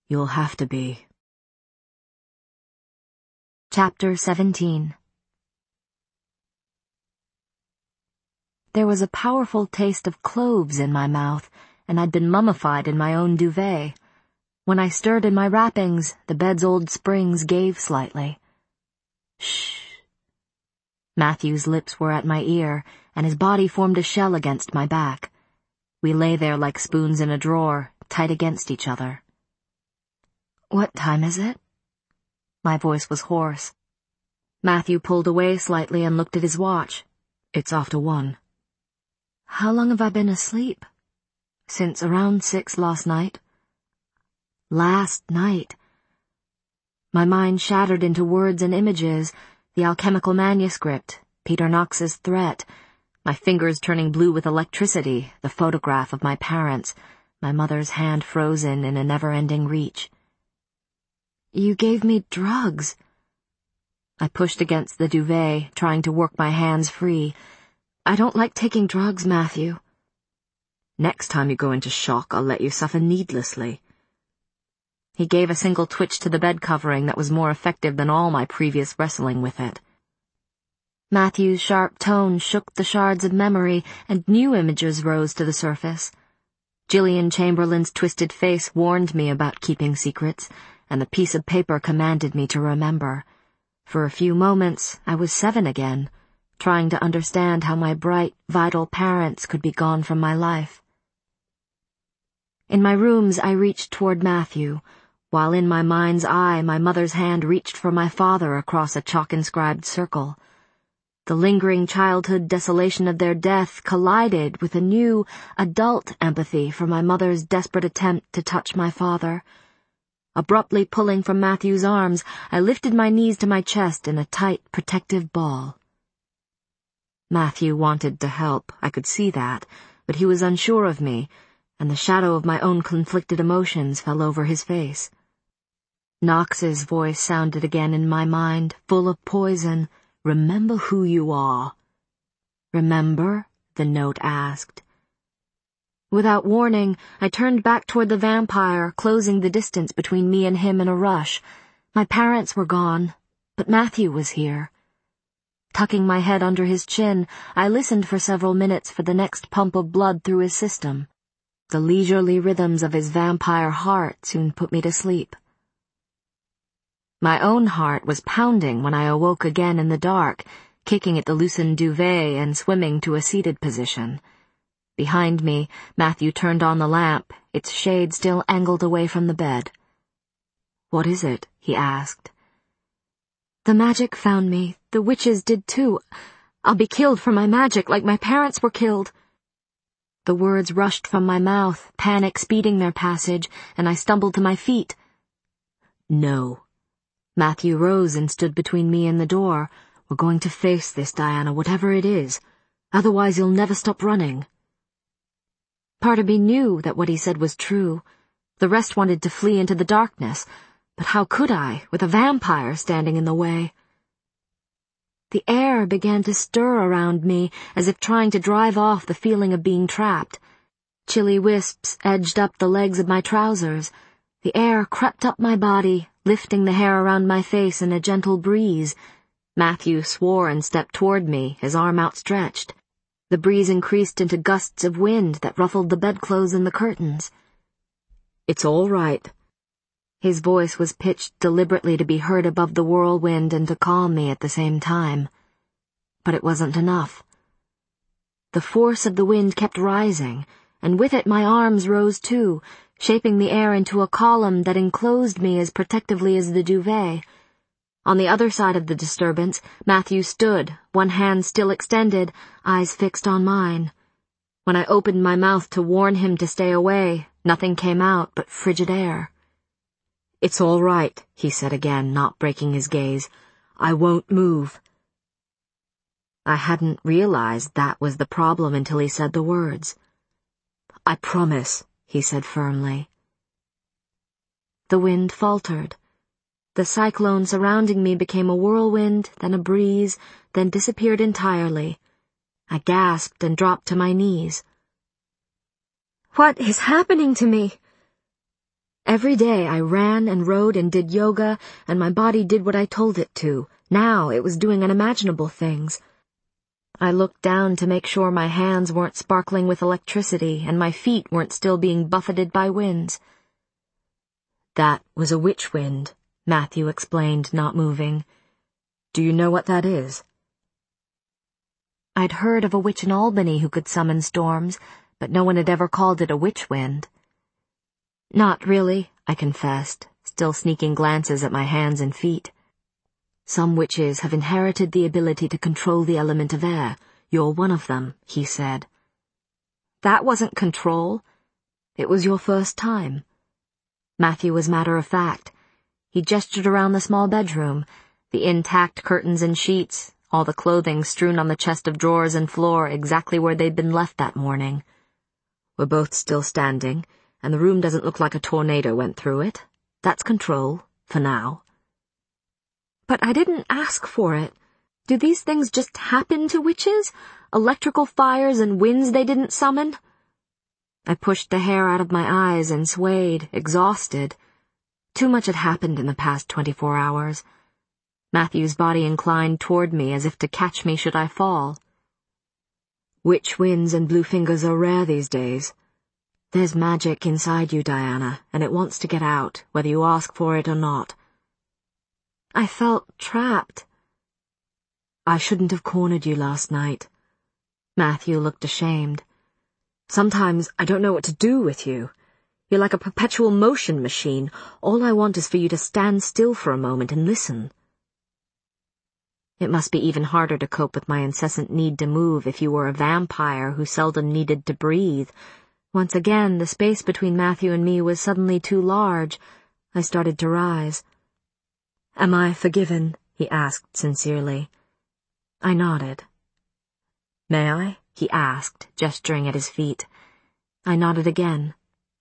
You'll have to be. Chapter 17. There was a powerful taste of cloves in my mouth, and I'd been mummified in my own duvet. When I stirred in my wrappings, the bed's old springs gave slightly. Shh. Matthew's lips were at my ear, and his body formed a shell against my back. We lay there like spoons in a drawer, tight against each other. What time is it? My voice was hoarse. Matthew pulled away slightly and looked at his watch. It's after 1. How long have I been asleep? Since around 6 last night. Last night. My mind shattered into words and images, the alchemical manuscript, Peter Knox's threat, my fingers turning blue with electricity, the photograph of my parents, my mother's hand frozen in a never-ending reach. You gave me drugs. I pushed against the duvet, trying to work my hands free. I don't like taking drugs, Matthew. Next time you go into shock, I'll let you suffer needlessly. He gave a single twitch to the bed covering that was more effective than all my previous wrestling with it. Matthew's sharp tone shook the shards of memory, and new images rose to the surface. Gillian Chamberlain's twisted face warned me about keeping secrets, and the piece of paper commanded me to remember. For a few moments, I was 7 again, trying to understand how my bright, vital parents could be gone from my life. In my rooms, I reached toward Matthew, while in my mind's eye my mother's hand reached for my father across a chalk-inscribed circle. The lingering childhood desolation of their death collided with a new, adult empathy for my mother's desperate attempt to touch my father. Abruptly pulling from Matthew's arms, I lifted my knees to my chest in a tight, protective ball. Matthew wanted to help, I could see that, but he was unsure of me, and the shadow of my own conflicted emotions fell over his face. Knox's voice sounded again in my mind, full of poison. Remember who you are. Remember? The note asked. Without warning, I turned back toward the vampire, closing the distance between me and him in a rush. My parents were gone, but Matthew was here. Tucking my head under his chin, I listened for several minutes for the next pump of blood through his system. The leisurely rhythms of his vampire heart soon put me to sleep. My own heart was pounding when I awoke again in the dark, kicking at the loosened duvet and swimming to a seated position. Behind me, Matthew turned on the lamp, its shade still angled away from the bed. "What is it?" he asked. "The magic found me. The witches did too. I'll be killed for my magic like my parents were killed." The words rushed from my mouth, panic speeding their passage, and I stumbled to my feet. "No." Matthew rose and stood between me and the door. "We're going to face this, Diana, whatever it is. Otherwise you'll never stop running." Part of me knew that what he said was true. The rest wanted to flee into the darkness, but how could I, with a vampire standing in the way? The air began to stir around me, as if trying to drive off the feeling of being trapped. Chilly wisps edged up the legs of my trousers. The air crept up my body, lifting the hair around my face in a gentle breeze. Matthew swore and stepped toward me, his arm outstretched. The breeze increased into gusts of wind that ruffled the bedclothes and the curtains. "It's all right." His voice was pitched deliberately to be heard above the whirlwind and to calm me at the same time. But it wasn't enough. The force of the wind kept rising, and with it my arms rose too, shaping the air into a column that enclosed me as protectively as the duvet. On the other side of the disturbance, Matthew stood, one hand still extended, eyes fixed on mine. When I opened my mouth to warn him to stay away, nothing came out but frigid air. "It's all right," he said again, not breaking his gaze. "I won't move." I hadn't realized that was the problem until he said the words. "I promise," he said firmly. The wind faltered. The cyclone surrounding me became a whirlwind, then a breeze, then disappeared entirely. I gasped and dropped to my knees. "What is happening to me?" Every day I ran and rode and did yoga, and my body did what I told it to. Now it was doing unimaginable things. I looked down to make sure my hands weren't sparkling with electricity and my feet weren't still being buffeted by winds. That was a witch wind, Matthew explained, not moving. Do you know what that is? I'd heard of a witch in Albany who could summon storms, but no one had ever called it a witch wind. Not really, I confessed, still sneaking glances at my hands and feet. Some witches have inherited the ability to control the element of air. You're one of them, he said. That wasn't control. It was your first time. Matthew was matter-of-fact. He gestured around the small bedroom, the intact curtains and sheets, all the clothing strewn on the chest of drawers and floor exactly where they'd been left that morning. We're both still standing, and the room doesn't look like a tornado went through it. That's control, for now. But I didn't ask for it. Do these things just happen to witches? Electrical fires and winds they didn't summon? I pushed the hair out of my eyes and swayed, exhausted. Too much had happened in the past 24 hours. Matthew's body inclined toward me as if to catch me should I fall. Witch winds and blue fingers are rare these days. There's magic inside you, Diana, and it wants to get out, whether you ask for it or not. I felt trapped. I shouldn't have cornered you last night. Matthew looked ashamed. Sometimes I don't know what to do with you. You're like a perpetual motion machine. All I want is for you to stand still for a moment and listen. It must be even harder to cope with my incessant need to move if you were a vampire who seldom needed to breathe. Once again, the space between Matthew and me was suddenly too large. I started to rise. Am I forgiven? He asked sincerely. I nodded. May I? He asked, gesturing at his feet. I nodded again.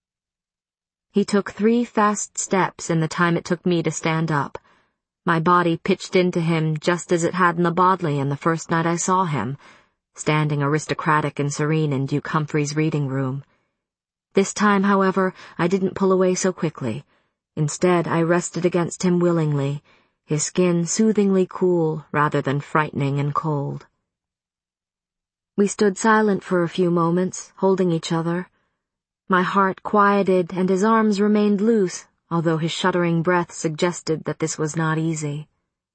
He took 3 fast steps in the time it took me to stand up. My body pitched into him just as it had in the Bodleian the first night I saw him, standing aristocratic and serene in Duke Humphrey's reading room. This time, however, I didn't pull away so quickly. Instead, I rested against him willingly, his skin soothingly cool rather than frightening and cold. We stood silent for a few moments, holding each other. My heart quieted and his arms remained loose, although his shuddering breath suggested that this was not easy.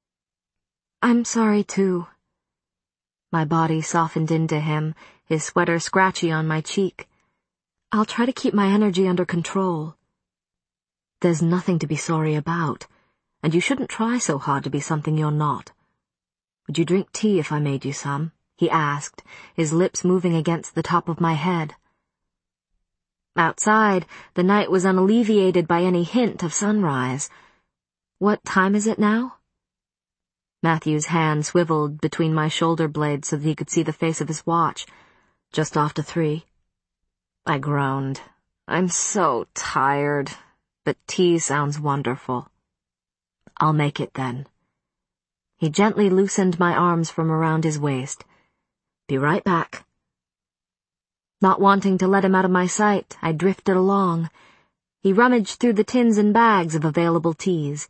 I'm sorry, too. My body softened into him, his sweater scratchy on my cheek. I'll try to keep my energy under control. There's nothing to be sorry about, and you shouldn't try so hard to be something you're not. Would you drink tea if I made you some? He asked, his lips moving against the top of my head. Outside, the night was unalleviated by any hint of sunrise. What time is it now? Matthew's hand swiveled between my shoulder blades so that he could see the face of his watch. Just after 3. I groaned. I'm so tired, but tea sounds wonderful. I'll make it then. He gently loosened my arms from around his waist. Be right back. Not wanting to let him out of my sight, I drifted along. He rummaged through the tins and bags of available teas.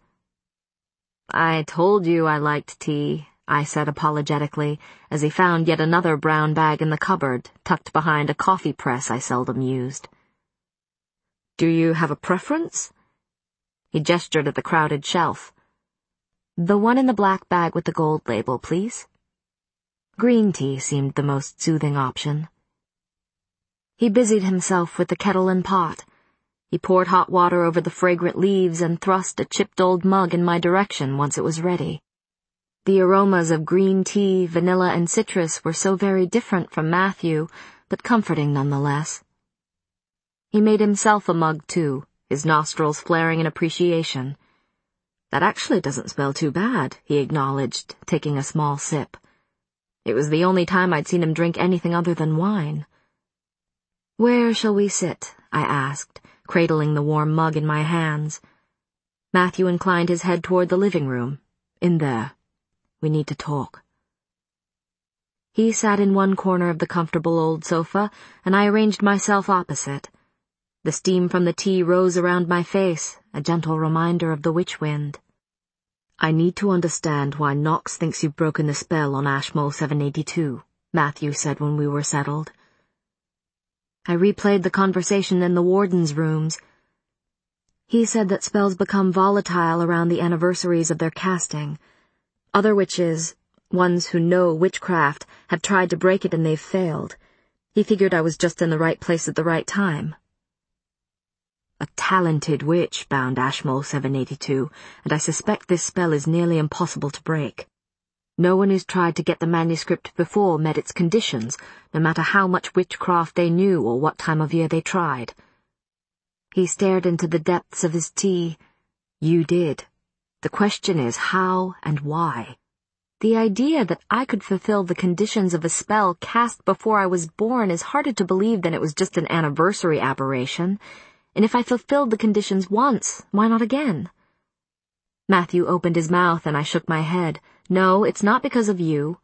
I told you I liked tea, I said apologetically, as he found yet another brown bag in the cupboard, tucked behind a coffee press I seldom used. Do you have a preference? He gestured at the crowded shelf. The one in the black bag with the gold label, please. Green tea seemed the most soothing option. He busied himself with the kettle and pot. He poured hot water over the fragrant leaves and thrust a chipped old mug in my direction once it was ready. The aromas of green tea, vanilla, and citrus were so very different from Matthew, but comforting nonetheless. He made himself a mug, too, his nostrils flaring in appreciation. That actually doesn't smell too bad, he acknowledged, taking a small sip. It was the only time I'd seen him drink anything other than wine. Where shall we sit? I asked, cradling the warm mug in my hands. Matthew inclined his head toward the living room. In there. We need to talk. He sat in one corner of the comfortable old sofa, and I arranged myself opposite. The steam from the tea rose around my face, a gentle reminder of the witch wind. "I need to understand why Knox thinks you've broken the spell on Ashmole 782, Matthew said when we were settled. I replayed the conversation in the warden's rooms. He said that spells become volatile around the anniversaries of their casting. Other witches, ones who know witchcraft, have tried to break it and they've failed. He figured I was just in the right place at the right time. A talented witch bound Ashmole 782, and I suspect this spell is nearly impossible to break. No one who's tried to get the manuscript before met its conditions, no matter how much witchcraft they knew or what time of year they tried." He stared into the depths of his tea. "You did. The question is how and why. The idea that I could fulfill the conditions of a spell cast before I was born is harder to believe than it was just an anniversary aberration. And if I fulfilled the conditions once, why not again?" Matthew opened his mouth and I shook my head. "No, it's not because of you."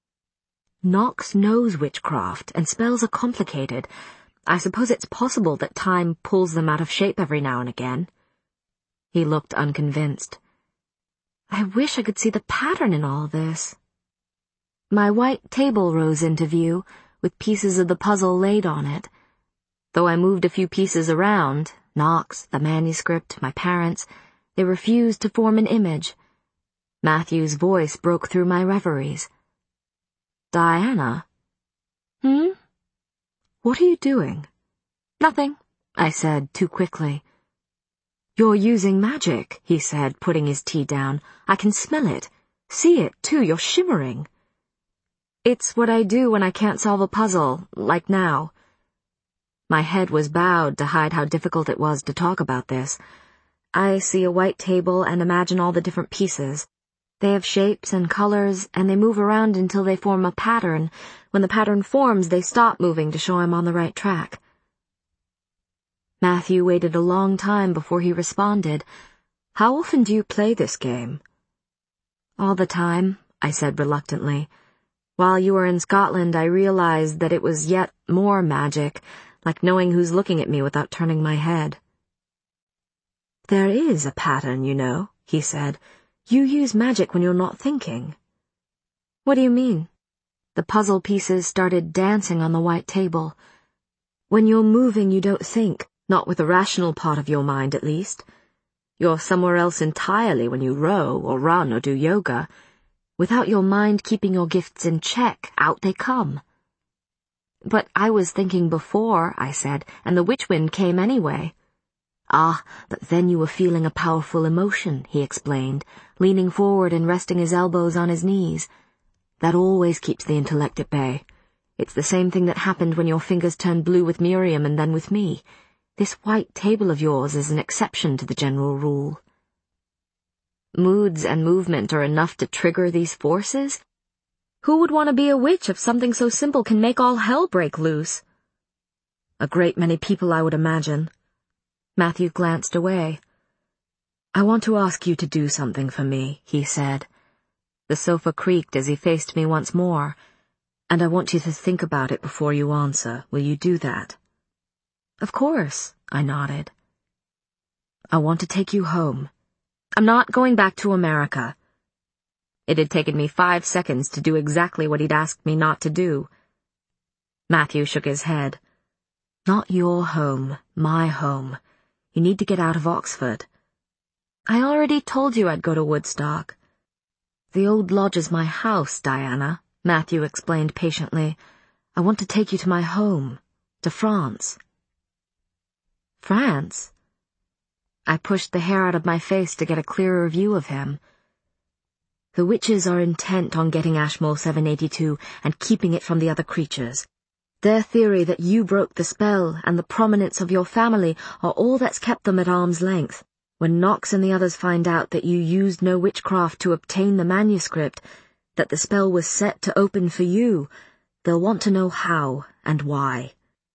"Knox knows witchcraft, and spells are complicated. I suppose it's possible that time pulls them out of shape every now and again." He looked unconvinced. "I wish I could see the pattern in all this." My white table rose into view, with pieces of the puzzle laid on it. Though I moved a few pieces around, Knox, the manuscript, my parents, they refused to form an image. Matthew's voice broke through my reveries. "Diana?" "Hmm? What are you doing?" "Nothing," I said too quickly. "You're using magic," he said, putting his tea down. "I can smell it. See it, too, you're shimmering." "It's what I do when I can't solve a puzzle, like now." My head was bowed to hide how difficult it was to talk about this. I see a white table and imagine all the different pieces. They have shapes and colors, and they move around until they form a pattern. When the pattern forms, they stop moving to show I'm on the right track. Matthew waited a long time before he responded. "How often do you play this game?" "All the time," I said reluctantly. "While you were in Scotland, I realized that it was yet more magic, like knowing who's looking at me without turning my head." "There is a pattern, you know," he said. "You use magic when you're not thinking." "What do you mean?" The puzzle pieces started dancing on the white table. "When you're moving, you don't think, not with the rational part of your mind, at least. You're somewhere else entirely when you row or run or do yoga. Without your mind keeping your gifts in check, out they come." "But I was thinking before," I said, "and the witch wind came anyway." "Ah, but then you were feeling a powerful emotion," he explained, leaning forward and resting his elbows on his knees. "That always keeps the intellect at bay. It's the same thing that happened when your fingers turned blue with Miriam and then with me. This white table of yours is an exception to the general rule." Moods and movement are enough to trigger these forces? Who would want to be a witch if something so simple can make all hell break loose? "A great many people, I would imagine." Matthew glanced away. "I want to ask you to do something for me," he said. The sofa creaked as he faced me once more. "And I want you to think about it before you answer. Will you do that?" "Of course," I nodded. "I want to take you home." "I'm not going back to America." It had taken me 5 seconds to do exactly what he'd asked me not to do. Matthew shook his head. "Not your home, my home. You need to get out of Oxford." "I already told you I'd go to Woodstock." "The old lodge is my house, Diana," Matthew explained patiently. "I want to take you to my home, to France." "France?" I pushed the hair out of my face to get a clearer view of him. "The witches are intent on getting Ashmole 782 and keeping it from the other creatures. Their theory that you broke the spell and the prominence of your family are all that's kept them at arm's length. When Knox and the others find out that you used no witchcraft to obtain the manuscript, that the spell was set to open for you, they'll want to know how and why."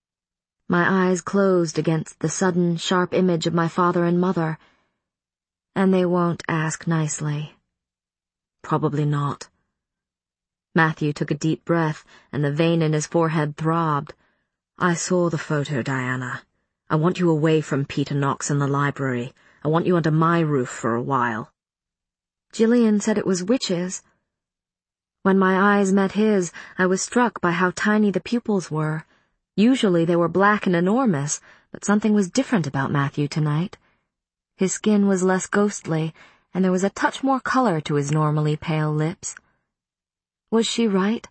My eyes closed against the sudden, sharp image of my father and mother. "And they won't ask nicely." "Probably not." Matthew took a deep breath, and the vein in his forehead throbbed. "I saw the photo, Diana. I want you away from Peter Knox and the library. I want you under my roof for a while." Gillian said it was witches. When my eyes met his, I was struck by how tiny the pupils were. Usually they were black and enormous, but something was different about Matthew tonight. His skin was less ghostly, and there was a touch more color to his normally pale lips. Was she right?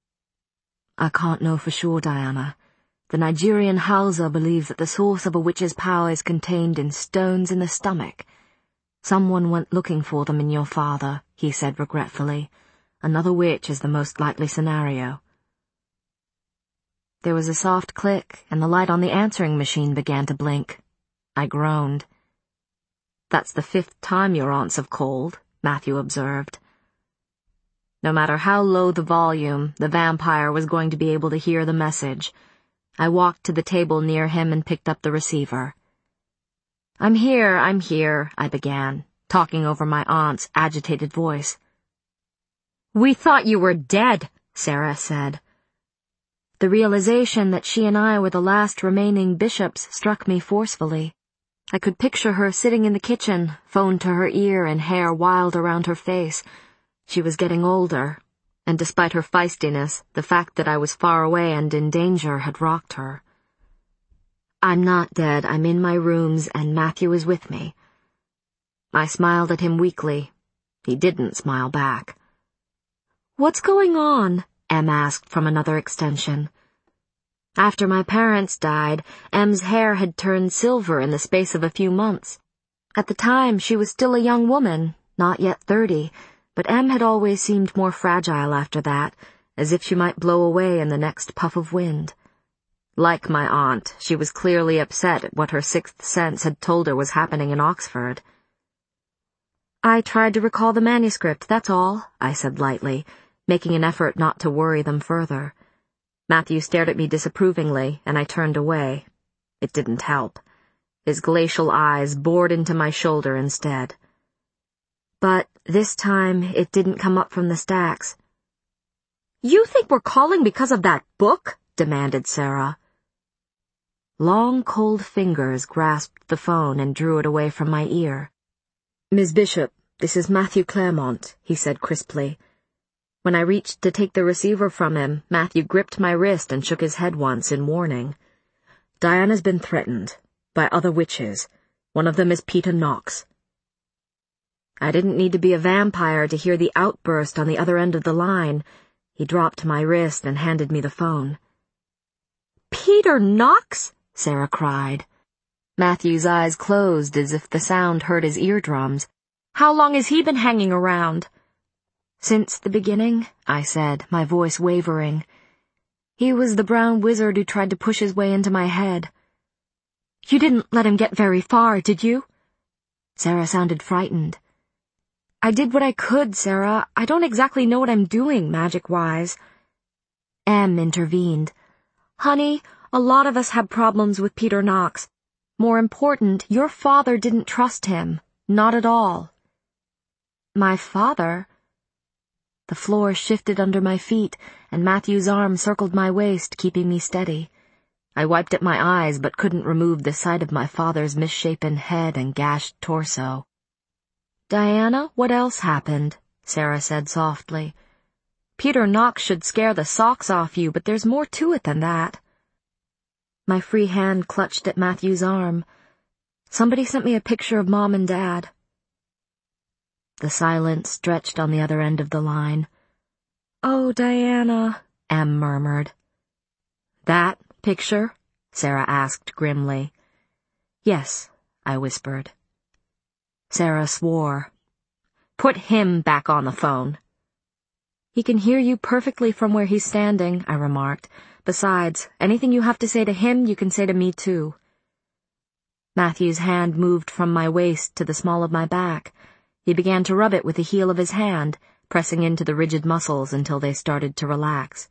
I can't know for sure, Diana. The Nigerian Hausa believes that the source of a witch's power is contained in stones in the stomach. Someone went looking for them in your father, he said regretfully. Another witch is the most likely scenario. There was a soft click, and the light on the answering machine began to blink. I groaned. "That's the 5th time your aunts have called," Matthew observed. No matter how low the volume, the vampire was going to be able to hear the message. I walked to the table near him and picked up the receiver. I'm here, I began, talking over my aunt's agitated voice. "We thought you were dead," Sarah said. The realization that she and I were the last remaining bishops struck me forcefully. I could picture her sitting in the kitchen, phone to her ear and hair wild around her face. She was getting older, and despite her feistiness, the fact that I was far away and in danger had rocked her. "I'm not dead. I'm in my rooms, and Matthew is with me." I smiled at him weakly. He didn't smile back. "What's going on?" Em asked from another extension. After my parents died, Em's hair had turned silver in the space of a few months. At the time, she was still a young woman, not yet 30, but Em had always seemed more fragile after that, as if she might blow away in the next puff of wind. Like my aunt, she was clearly upset at what her 6th sense had told her was happening in Oxford. "I tried to recall the manuscript, that's all," I said lightly, making an effort not to worry them further. Matthew stared at me disapprovingly, and I turned away. It didn't help. His glacial eyes bored into my shoulder instead. But this time it didn't come up from the stacks. "You think we're calling because of that book?" demanded Sarah. Long, cold fingers grasped the phone and drew it away from my ear. "Miss Bishop, this is Matthew Claremont," he said crisply. When I reached to take the receiver from him, Matthew gripped my wrist and shook his head once in warning. "Diana's been threatened by other witches. One of them is Peter Knox." I didn't need to be a vampire to hear the outburst on the other end of the line. He dropped my wrist and handed me the phone. "Peter Knox?" Sarah cried. Matthew's eyes closed as if the sound hurt his eardrums. "How long has he been hanging around?" "Since the beginning," I said, my voice wavering. "He was the brown wizard who tried to push his way into my head." "You didn't let him get very far, did you?" Sarah sounded frightened. "I did what I could, Sarah. I don't exactly know what I'm doing, magic-wise." Em intervened. "Honey, a lot of us have problems with Peter Knox. More important, your father didn't trust him. Not at all." "My father?" The floor shifted under my feet, and Matthew's arm circled my waist, keeping me steady. I wiped at my eyes, but couldn't remove the sight of my father's misshapen head and gashed torso. "Diana, what else happened?" Sarah said softly. "Peter Knox should scare the socks off you, but there's more to it than that." My free hand clutched at Matthew's arm. "Somebody sent me a picture of Mom and Dad." The silence stretched on the other end of the line. "Oh, Diana," Em murmured. "That picture?" Sarah asked grimly. "Yes," I whispered. Sarah swore. "Put him back on the phone." "He can hear you perfectly from where he's standing," I remarked. "Besides, anything you have to say to him, you can say to me too." Matthew's hand moved from my waist to the small of my back. He began to rub it with the heel of his hand, pressing into the rigid muscles until they started to relax.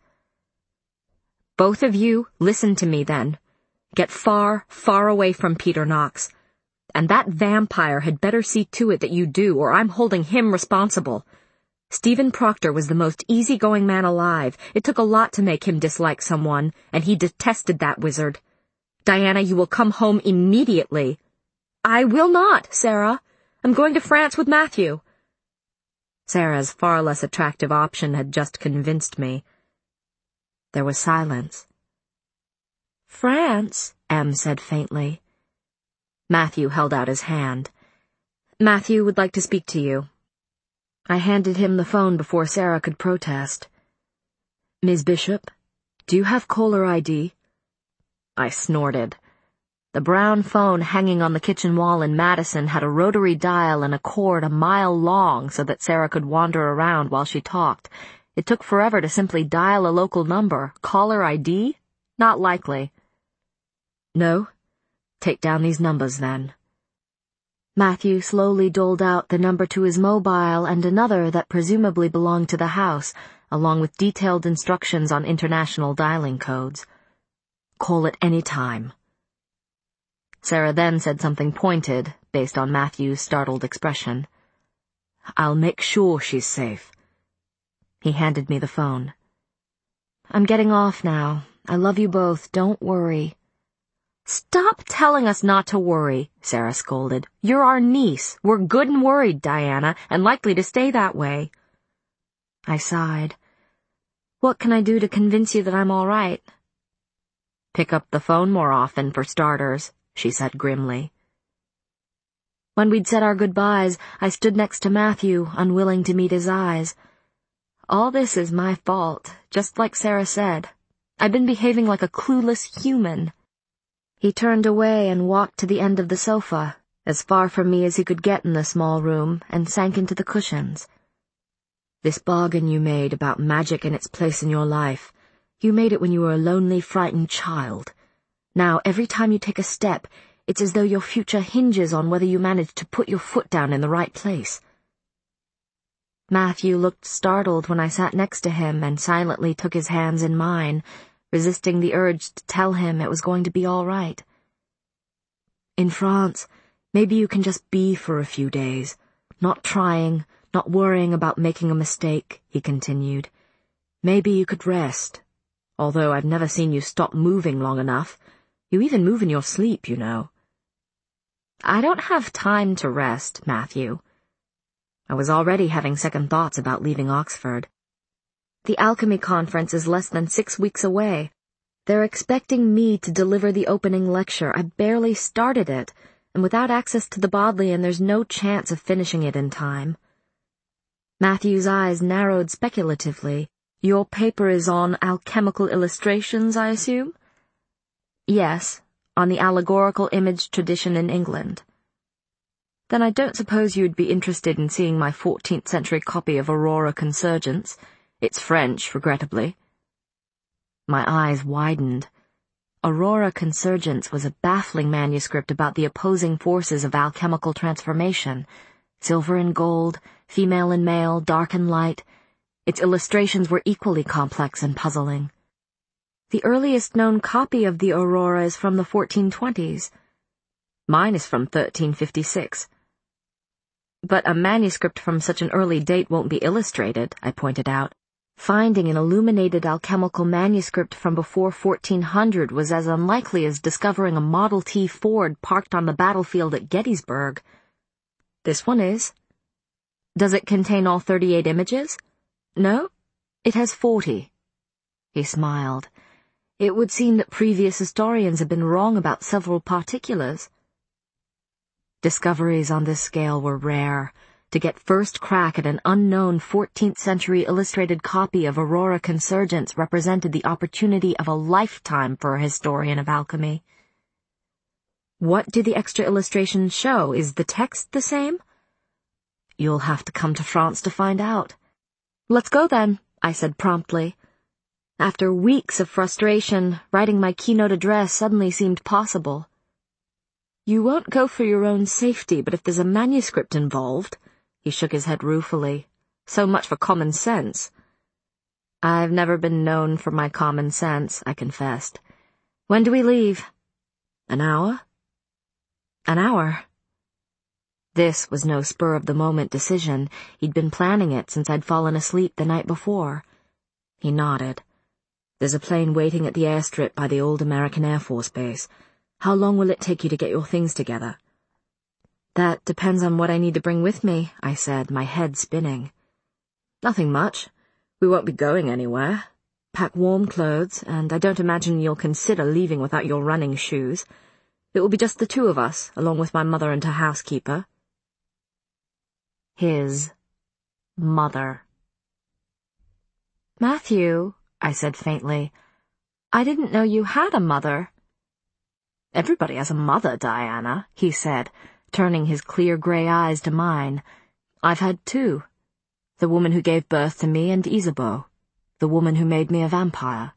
"Both of you, listen to me then. Get far, far away from Peter Knox. And that vampire had better see to it that you do, or I'm holding him responsible. Stephen Proctor was the most easygoing man alive. It took a lot to make him dislike someone, and he detested that wizard. Diana, you will come home immediately. I will not, Sarah. I'm going to France with Matthew. Sarah's far less attractive option had just convinced me. There was silence. France, Em said faintly. Matthew held out his hand. Matthew would like to speak to you. I handed him the phone before Sarah could protest. Ms. Bishop, do you have caller ID? I snorted. The brown phone hanging on the kitchen wall in Madison had a rotary dial and a cord a mile long so that Sarah could wander around while she talked. It took forever to simply dial a local number. Caller ID? Not likely. No? Take down these numbers then. Matthew slowly doled out the number to his mobile and another that presumably belonged to the house, along with detailed instructions on international dialing codes. Call at any time. Sarah then said something pointed, based on Matthew's startled expression. I'll make sure she's safe. He handed me the phone. I'm getting off now. I love you both. Don't worry. Stop telling us not to worry, Sarah scolded. You're our niece. We're good and worried, Diana, and likely to stay that way. I sighed. What can I do to convince you that I'm all right? Pick up the phone more often, for starters, she said grimly. When we'd said our goodbyes, I stood next to Matthew, unwilling to meet his eyes. All this is my fault, just like Sarah said. I've been behaving like a clueless human. He turned away and walked to the end of the sofa, as far from me as he could get in the small room, and sank into the cushions. This bargain you made about magic and its place in your life, you made it when you were a lonely, frightened child. Now, every time you take a step, it's as though your future hinges on whether you manage to put your foot down in the right place. Matthew looked startled when I sat next to him and silently took his hands in mine, resisting the urge to tell him it was going to be all right. In France, maybe you can just be for a few days, not trying, not worrying about making a mistake, he continued. Maybe you could rest, although I've never seen you stop moving long enough. You even move in your sleep, you know. I don't have time to rest, Matthew. I was already having second thoughts about leaving Oxford. The alchemy conference is less than 6 weeks away. They're expecting me to deliver the opening lecture. I barely started it, and without access to the Bodleian, there's no chance of finishing it in time. Matthew's eyes narrowed speculatively. Your paper is on alchemical illustrations, I assume? Yes, on the allegorical image tradition in England. Then I don't suppose you'd be interested in seeing my 14th century copy of Aurora Consurgence. It's French, regrettably. My eyes widened. Aurora Consurgence was a baffling manuscript about the opposing forces of alchemical transformation. Silver and gold, female and male, dark and light. Its illustrations were equally complex and puzzling. The earliest known copy of the Aurora is from the 1420s. Mine is from 1356. But a manuscript from such an early date won't be illustrated, I pointed out. Finding an illuminated alchemical manuscript from before 1400 was as unlikely as discovering a Model T Ford parked on the battlefield at Gettysburg. This one is. Does it contain all 38 images? No, it has 40. He smiled. It would seem that previous historians have been wrong about several particulars. Discoveries on this scale were rare. To get first crack at an unknown 14th century illustrated copy of Aurora Consurgence represented the opportunity of a lifetime for a historian of alchemy. What do the extra illustrations show? Is the text the same? You'll have to come to France to find out. Let's go then, I said promptly. After weeks of frustration, writing my keynote address suddenly seemed possible. You won't go for your own safety, but if there's a manuscript involved... He shook his head ruefully. So much for common sense. I've never been known for my common sense, I confessed. When do we leave? An hour? An hour. This was no spur-of-the-moment decision. He'd been planning it since I'd fallen asleep the night before. He nodded. There's a plane waiting at the airstrip by the old American Air Force Base. How long will it take you to get your things together? That depends on what I need to bring with me, I said, my head spinning. Nothing much. We won't be going anywhere. Pack warm clothes, and I don't imagine you'll consider leaving without your running shoes. It will be just the two of us, along with my mother and her housekeeper. His mother. Matthew, I said faintly, I didn't know you had a mother. Everybody has a mother, Diana, he said, turning his clear gray eyes to mine. I've had two. The woman who gave birth to me and Isabeau. The woman who made me a vampire.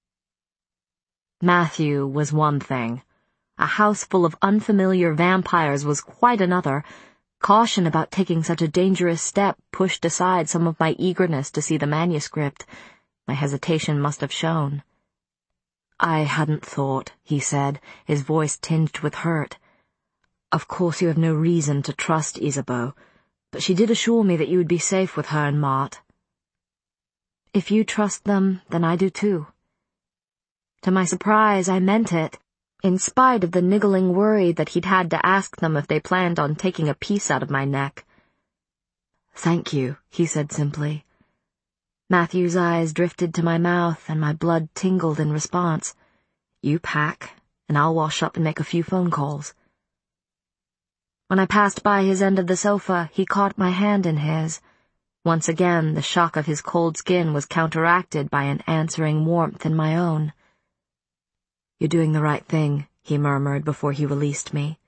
Matthew was one thing. A house full of unfamiliar vampires was quite another. Caution about taking such a dangerous step pushed aside some of my eagerness to see the manuscript. My hesitation must have shown. I hadn't thought, he said, his voice tinged with hurt. Of course you have no reason to trust Isabeau, but she did assure me that you would be safe with her and Mart. If you trust them, then I do too. To my surprise, I meant it, in spite of the niggling worry that he'd had to ask them if they planned on taking a piece out of my neck. Thank you, he said simply. Matthew's eyes drifted to my mouth, and my blood tingled in response. You pack, and I'll wash up and make a few phone calls. When I passed by his end of the sofa, he caught my hand in his. Once again, the shock of his cold skin was counteracted by an answering warmth in my own. You're doing the right thing, he murmured before he released me.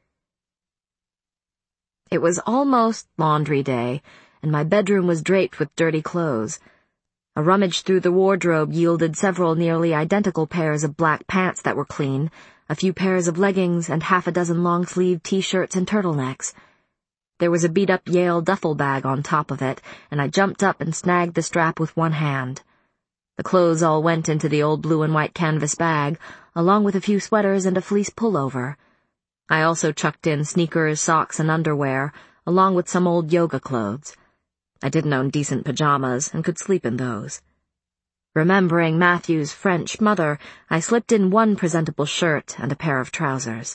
It was almost laundry day, and my bedroom was draped with dirty clothes. A rummage through the wardrobe yielded several nearly identical pairs of black pants that were clean, a few pairs of leggings, and half a dozen long-sleeved t-shirts and turtlenecks. There was a beat-up Yale duffel bag on top of it, and I jumped up and snagged the strap with one hand. The clothes all went into the old blue and white canvas bag, along with a few sweaters and a fleece pullover. I also chucked in sneakers, socks, and underwear, along with some old yoga clothes. I didn't own decent pajamas and could sleep in those. Remembering Matthew's French mother, I slipped in one presentable shirt and a pair of trousers.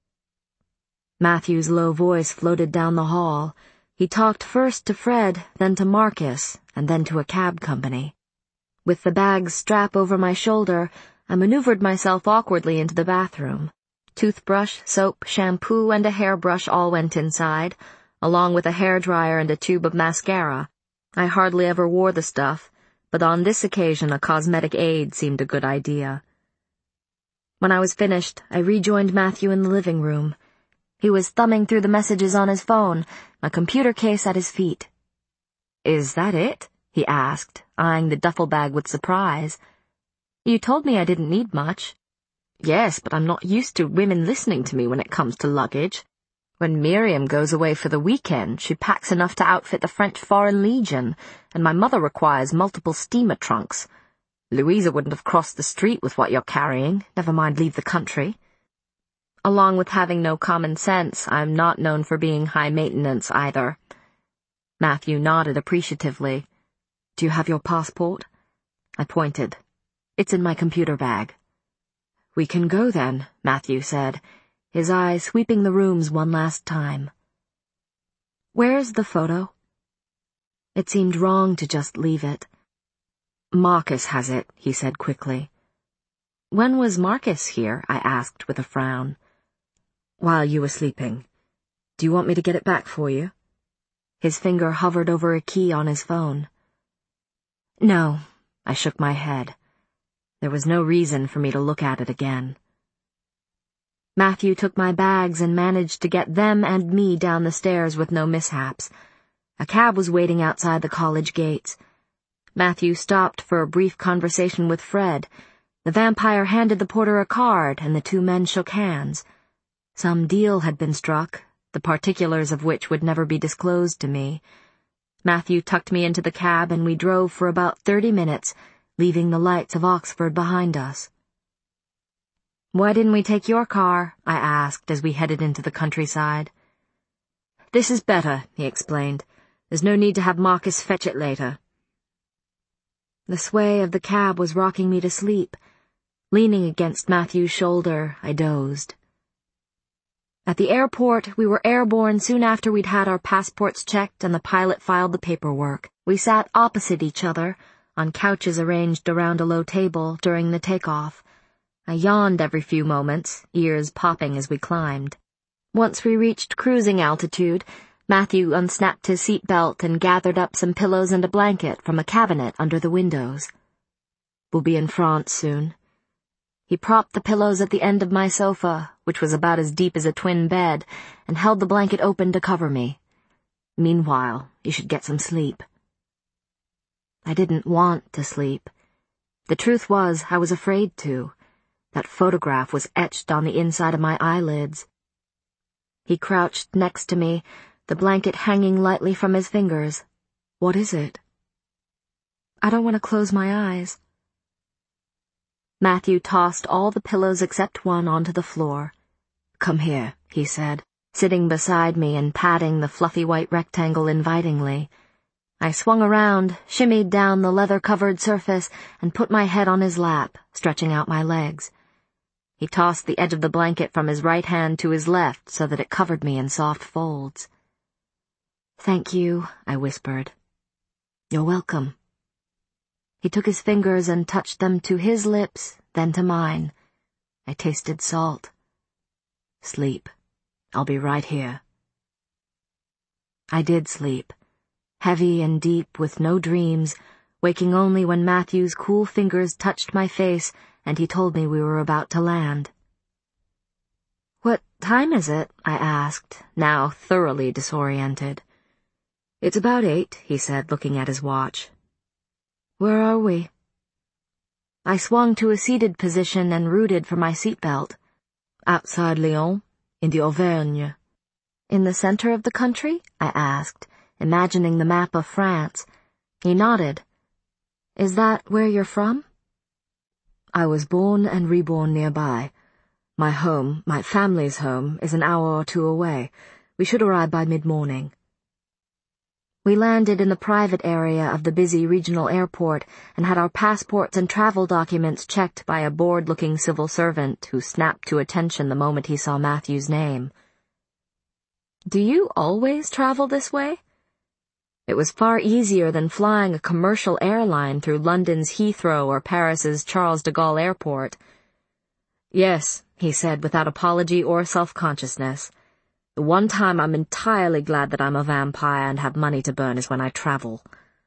Matthew's low voice floated down the hall. He talked first to Fred, then to Marcus, and then to a cab company. With the bag's strap over my shoulder, I maneuvered myself awkwardly into the bathroom. Toothbrush, soap, shampoo, and a hairbrush all went inside, along with a hairdryer and a tube of mascara. I hardly ever wore the stuff, but on this occasion a cosmetic aid seemed a good idea. When I was finished, I rejoined Matthew in the living room. He was thumbing through the messages on his phone, my computer case at his feet. Is that it? He asked, eyeing the duffel bag with surprise. You told me I didn't need much. Yes, but I'm not used to women listening to me when it comes to luggage. When Miriam goes away for the weekend, she packs enough to outfit the French Foreign Legion, and my mother requires multiple steamer trunks. Louisa wouldn't have crossed the street with what you're carrying, never mind leave the country. Along with having no common sense, I'm not known for being high maintenance either. Matthew nodded appreciatively. Do you have your passport? I pointed. It's in my computer bag. We can go then, Matthew said, his eyes sweeping the rooms one last time. Where's the photo? It seemed wrong to just leave it. Marcus has it, he said quickly. When was Marcus here? I asked with a frown. While you were sleeping. Do you want me to get it back for you? His finger hovered over a key on his phone. No, I shook my head. There was no reason for me to look at it again. Matthew took my bags and managed to get them and me down the stairs with no mishaps. A cab was waiting outside the college gates. Matthew stopped for a brief conversation with Fred. The vampire handed the porter a card, and the two men shook hands. Some deal had been struck, the particulars of which would never be disclosed to me. Matthew tucked me into the cab, and we drove for about 30 minutes, leaving the lights of Oxford behind us. Why didn't we take your car? I asked as we headed into the countryside. This is better, he explained. There's no need to have Marcus fetch it later. The sway of the cab was rocking me to sleep. Leaning against Matthew's shoulder, I dozed. At the airport, we were airborne soon after we'd had our passports checked and the pilot filed the paperwork. We sat opposite each other, on couches arranged around a low table, during the takeoff. I yawned every few moments, ears popping as we climbed. Once we reached cruising altitude, Matthew unsnapped his seat belt and gathered up some pillows and a blanket from a cabinet under the windows. We'll be in France soon. He propped the pillows at the end of my sofa, which was about as deep as a twin bed, and held the blanket open to cover me. Meanwhile, you should get some sleep. I didn't want to sleep. The truth was, I was afraid to. That photograph was etched on the inside of my eyelids. He crouched next to me, the blanket hanging lightly from his fingers. What is it? I don't want to close my eyes. Matthew tossed all the pillows except one onto the floor. Come here, he said, sitting beside me and patting the fluffy white rectangle invitingly. I swung around, shimmied down the leather-covered surface, and put my head on his lap, stretching out my legs. He tossed the edge of the blanket from his right hand to his left so that it covered me in soft folds. Thank you, I whispered. You're welcome. He took his fingers and touched them to his lips, then to mine. I tasted salt. Sleep. I'll be right here. I did sleep, heavy and deep with no dreams, waking only when Matthew's cool fingers touched my face and he told me we were about to land. What time is it? I asked, now thoroughly disoriented. It's about 8, he said, looking at his watch. Where are we? I swung to a seated position and rooted for my seatbelt. Outside Lyon, in the Auvergne. In the center of the country? I asked, imagining the map of France. He nodded. Is that where you're from? I was born and reborn nearby. My home, my family's home, is an hour or two away. We should arrive by mid-morning. We landed in the private area of the busy regional airport and had our passports and travel documents checked by a bored-looking civil servant who snapped to attention the moment he saw Matthew's name. Do you always travel this way? It was far easier than flying a commercial airline through London's Heathrow or Paris's Charles de Gaulle Airport. Yes, he said without apology or self-consciousness. The one time I'm entirely glad that I'm a vampire and have money to burn is when I travel.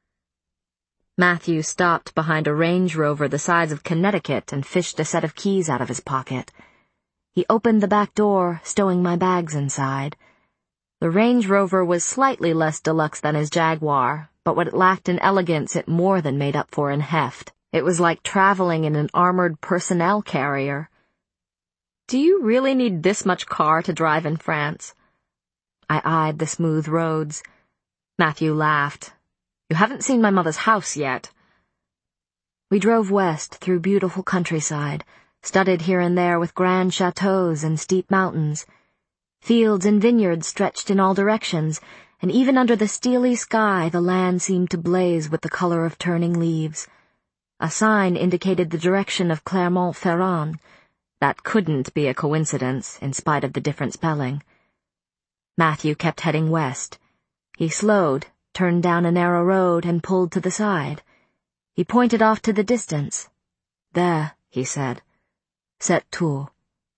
Matthew stopped behind a Range Rover the size of Connecticut and fished a set of keys out of his pocket. He opened the back door, stowing my bags inside. The Range Rover was slightly less deluxe than his Jaguar, but what it lacked in elegance it more than made up for in heft. It was like traveling in an armored personnel carrier. Do you really need this much car to drive in France? I eyed the smooth roads. Matthew laughed. You haven't seen my mother's house yet. We drove west through beautiful countryside, studded here and there with grand chateaux and steep mountains. Fields and vineyards stretched in all directions, and even under the steely sky the land seemed to blaze with the color of turning leaves. A sign indicated the direction of Clermont-Ferrand. That couldn't be a coincidence, in spite of the different spelling. Matthew kept heading west. He slowed, turned down a narrow road, and pulled to the side. He pointed off to the distance. There, he said. Cette tour.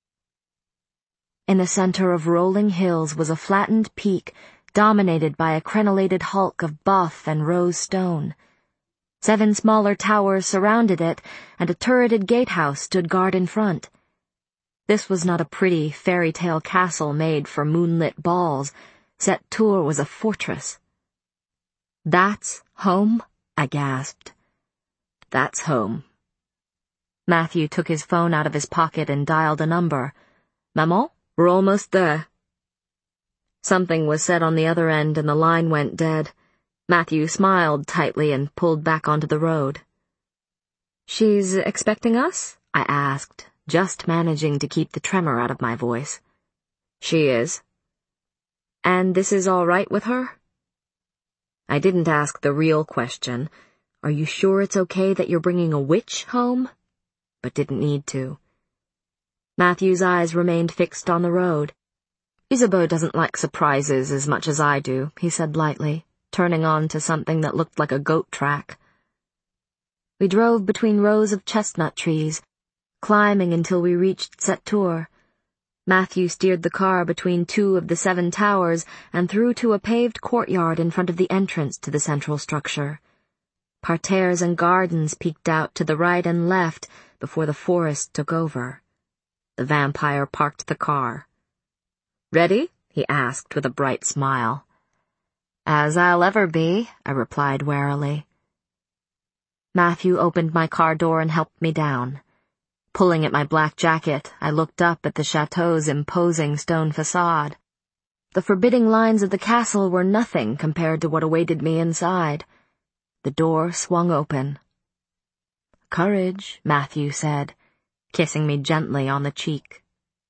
In the center of rolling hills was a flattened peak, dominated by a crenellated hulk of buff and rose stone. 7 smaller towers surrounded it, and a turreted gatehouse stood guard in front. This was not a pretty fairy-tale castle made for moonlit balls. Cette tour was a fortress. That's home? I gasped. That's home. Matthew took his phone out of his pocket and dialed a number. Maman, we're almost there. Something was said on the other end and the line went dead. Matthew smiled tightly and pulled back onto the road. She's expecting us? I asked, just managing to keep the tremor out of my voice. She is. And this is all right with her? I didn't ask the real question. Are you sure it's okay that you're bringing a witch home? But didn't need to. Matthew's eyes remained fixed on the road. Isabeau doesn't like surprises as much as I do, he said lightly, turning on to something that looked like a goat track. We drove between rows of chestnut trees, climbing until we reached Sept-Tours. Matthew steered the car between 2 of the 7 towers and through to a paved courtyard in front of the entrance to the central structure. Parterres and gardens peeked out to the right and left before the forest took over. The vampire parked the car. "Ready?" he asked with a bright smile. "As I'll ever be," I replied warily. Matthew opened my car door and helped me down. Pulling at my black jacket, I looked up at the chateau's imposing stone facade. The forbidding lines of the castle were nothing compared to what awaited me inside. The door swung open. "Courage," Matthew said, kissing me gently on the cheek.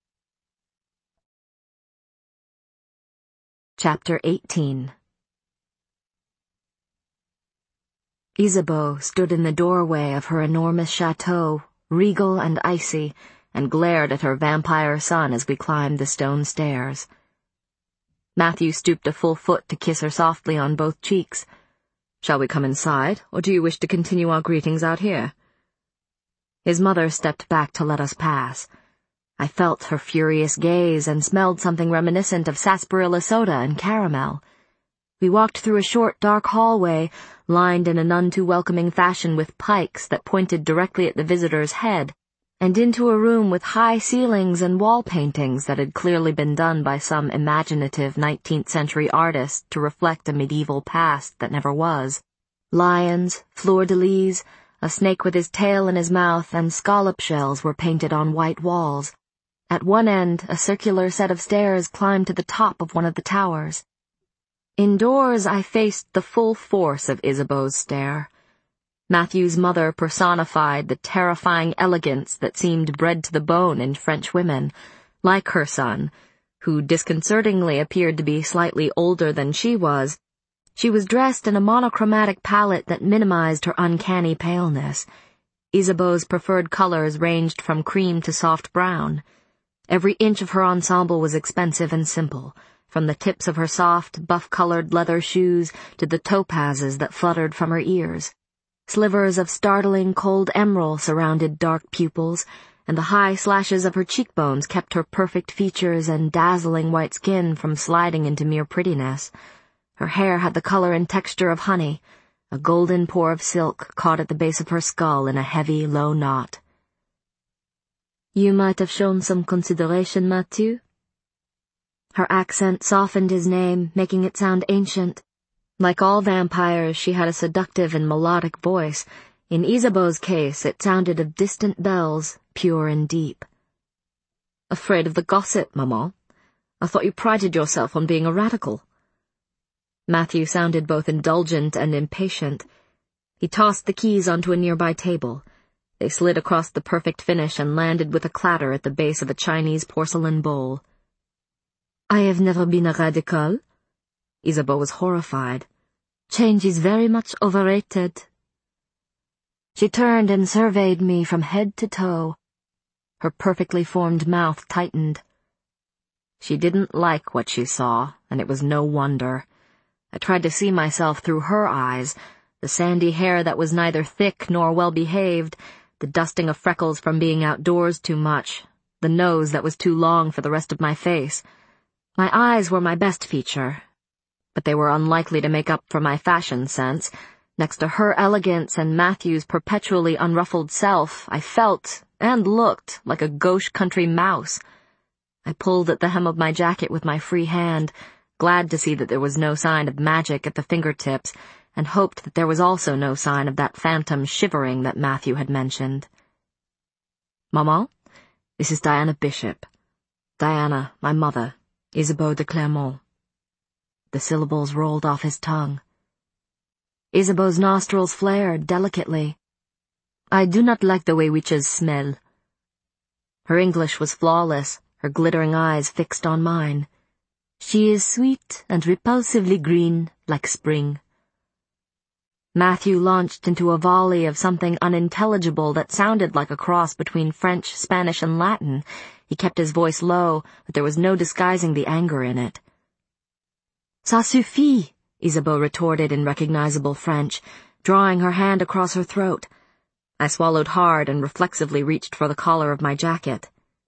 Chapter 18. Isabeau stood in the doorway of her enormous chateau, regal and icy, and glared at her vampire son as we climbed the stone stairs. Matthew stooped a full foot to kiss her softly on both cheeks. "Shall we come inside, or do you wish to continue our greetings out here?" His mother stepped back to let us pass. I felt her furious gaze and smelled something reminiscent of sarsaparilla soda and caramel. We walked through a short, dark hallway, lined in a none too welcoming fashion with pikes that pointed directly at the visitor's head, and into a room with high ceilings and wall paintings that had clearly been done by some imaginative 19th-century artist to reflect a medieval past that never was. Lions, fleur-de-lis, a snake with his tail in his mouth, and scallop shells were painted on white walls. At one end, a circular set of stairs climbed to the top of one of the towers. Indoors, I faced the full force of Isabeau's stare. Matthew's mother personified the terrifying elegance that seemed bred to the bone in French women, like her son, who disconcertingly appeared to be slightly older than she was. She was dressed in a monochromatic palette that minimized her uncanny paleness. Isabeau's preferred colors ranged from cream to soft brown. Every inch of her ensemble was expensive and simple, from the tips of her soft, buff-colored leather shoes to the topazes that fluttered from her ears. Slivers of startling cold emerald surrounded dark pupils, and the high slashes of her cheekbones kept her perfect features and dazzling white skin from sliding into mere prettiness. Her hair had the color and texture of honey, a golden pour of silk caught at the base of her skull in a heavy, low knot. "You might have shown some consideration, Mathieu." Her accent softened his name, making it sound ancient. Like all vampires, she had a seductive and melodic voice. In Isabeau's case, it sounded of distant bells, pure and deep. "Afraid of the gossip, maman? I thought you prided yourself on being a radical." Matthew sounded both indulgent and impatient. He tossed the keys onto a nearby table. They slid across the perfect finish and landed with a clatter at the base of a Chinese porcelain bowl. "I have never been a radical." Isabeau was horrified. "Change is very much overrated." She turned and surveyed me from head to toe. Her perfectly formed mouth tightened. She didn't like what she saw, and it was no wonder. I tried to see myself through her eyes, the sandy hair that was neither thick nor well-behaved, the dusting of freckles from being outdoors too much, the nose that was too long for the rest of my face. My eyes were my best feature, but they were unlikely to make up for my fashion sense. Next to her elegance and Matthew's perpetually unruffled self, I felt, and looked, like a gauche country mouse. I pulled at the hem of my jacket with my free hand, glad to see that there was no sign of magic at the fingertips, and hoped that there was also no sign of that phantom shivering that Matthew had mentioned. "Maman, this is Diana Bishop. Diana, my mother, Isabeau de Clermont." The syllables rolled off his tongue. Isabeau's nostrils flared delicately. "I do not like the way witches smell." Her English was flawless, her glittering eyes fixed on mine. "She is sweet and repulsively green, like spring." Matthew launched into a volley of something unintelligible that sounded like a cross between French, Spanish, and Latin. He kept his voice low, but there was no disguising the anger in it. "Ça suffit," Isabeau retorted in recognizable French, drawing her hand across her throat. I swallowed hard and reflexively reached for the collar of my jacket.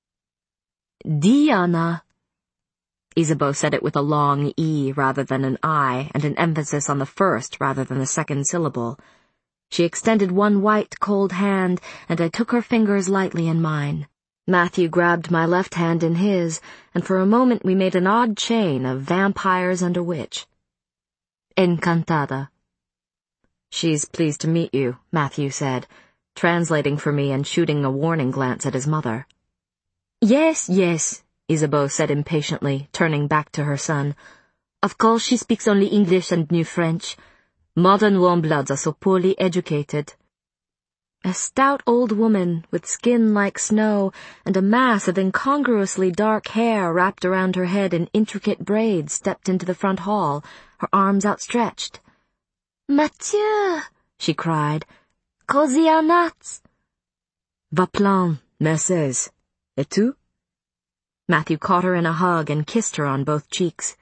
"Diana." Isabeau said it with a long E rather than an I, and an emphasis on the first rather than the second syllable. She extended one white, cold hand, and I took her fingers lightly in mine. Matthew grabbed my left hand in his, and for a moment we made an odd chain of vampires and a witch. "Encantada." "She's pleased to meet you," Matthew said, translating for me and shooting a warning glance at his mother. "Yes, yes," Isabeau said impatiently, turning back to her son. "Of course she speaks only English and New French. Modern warm-bloods are so poorly educated." A stout old woman with skin like snow and a mass of incongruously dark hair wrapped around her head in intricate braids stepped into the front hall, her arms outstretched. "Mathieu!" she cried. "Cosy à nuts!" "Va plan, Mercedes. Et tu?" Matthew caught her in a hug and kissed her on both cheeks.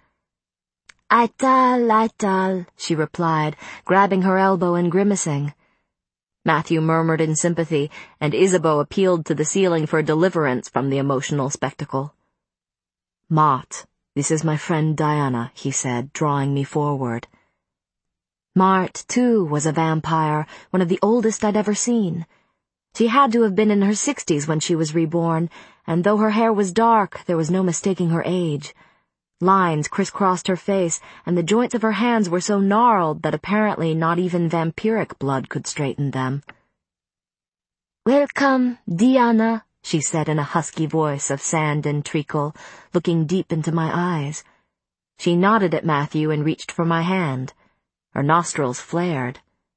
"Aital," she replied, grabbing her elbow and grimacing. Matthew murmured in sympathy, and Isabeau appealed to the ceiling for deliverance from the emotional spectacle. "Marthe, this is my friend Diana," he said, drawing me forward. Marthe, too, was a vampire, one of the oldest I'd ever seen. She had to have been in her 60s when she was reborn, and though her hair was dark, there was no mistaking her age. Lines crisscrossed her face, and the joints of her hands were so gnarled that apparently not even vampiric blood could straighten them. "Welcome, Diana," she said in a husky voice of sand and treacle, looking deep into my eyes. She nodded at Matthew and reached for my hand. Her nostrils flared.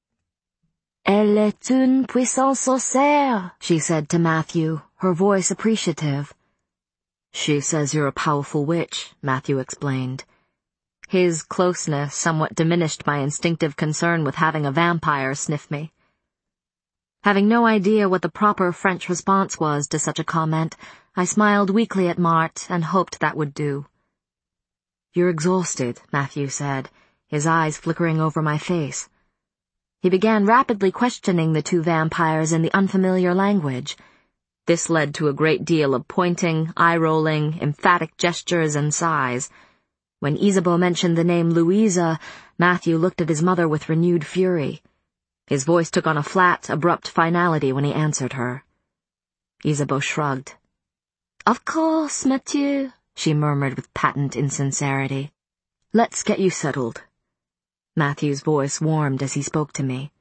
"Elle est une puissante sorcière," she said to Matthew, her voice appreciative. "She says you're a powerful witch," Matthew explained. His closeness somewhat diminished my instinctive concern with having a vampire sniff me. Having no idea what the proper French response was to such a comment, I smiled weakly at Marthe and hoped that would do. "You're exhausted," Matthew said, his eyes flickering over my face. He began rapidly questioning the two vampires in the unfamiliar language. This led to a great deal of pointing, eye-rolling, emphatic gestures and sighs. When Isabeau mentioned the name Louisa, Matthew looked at his mother with renewed fury. His voice took on a flat, abrupt finality when he answered her. Isabeau shrugged. "Of course, Mathieu," she murmured with patent insincerity. "Let's get you settled." Matthew's voice warmed as he spoke to me.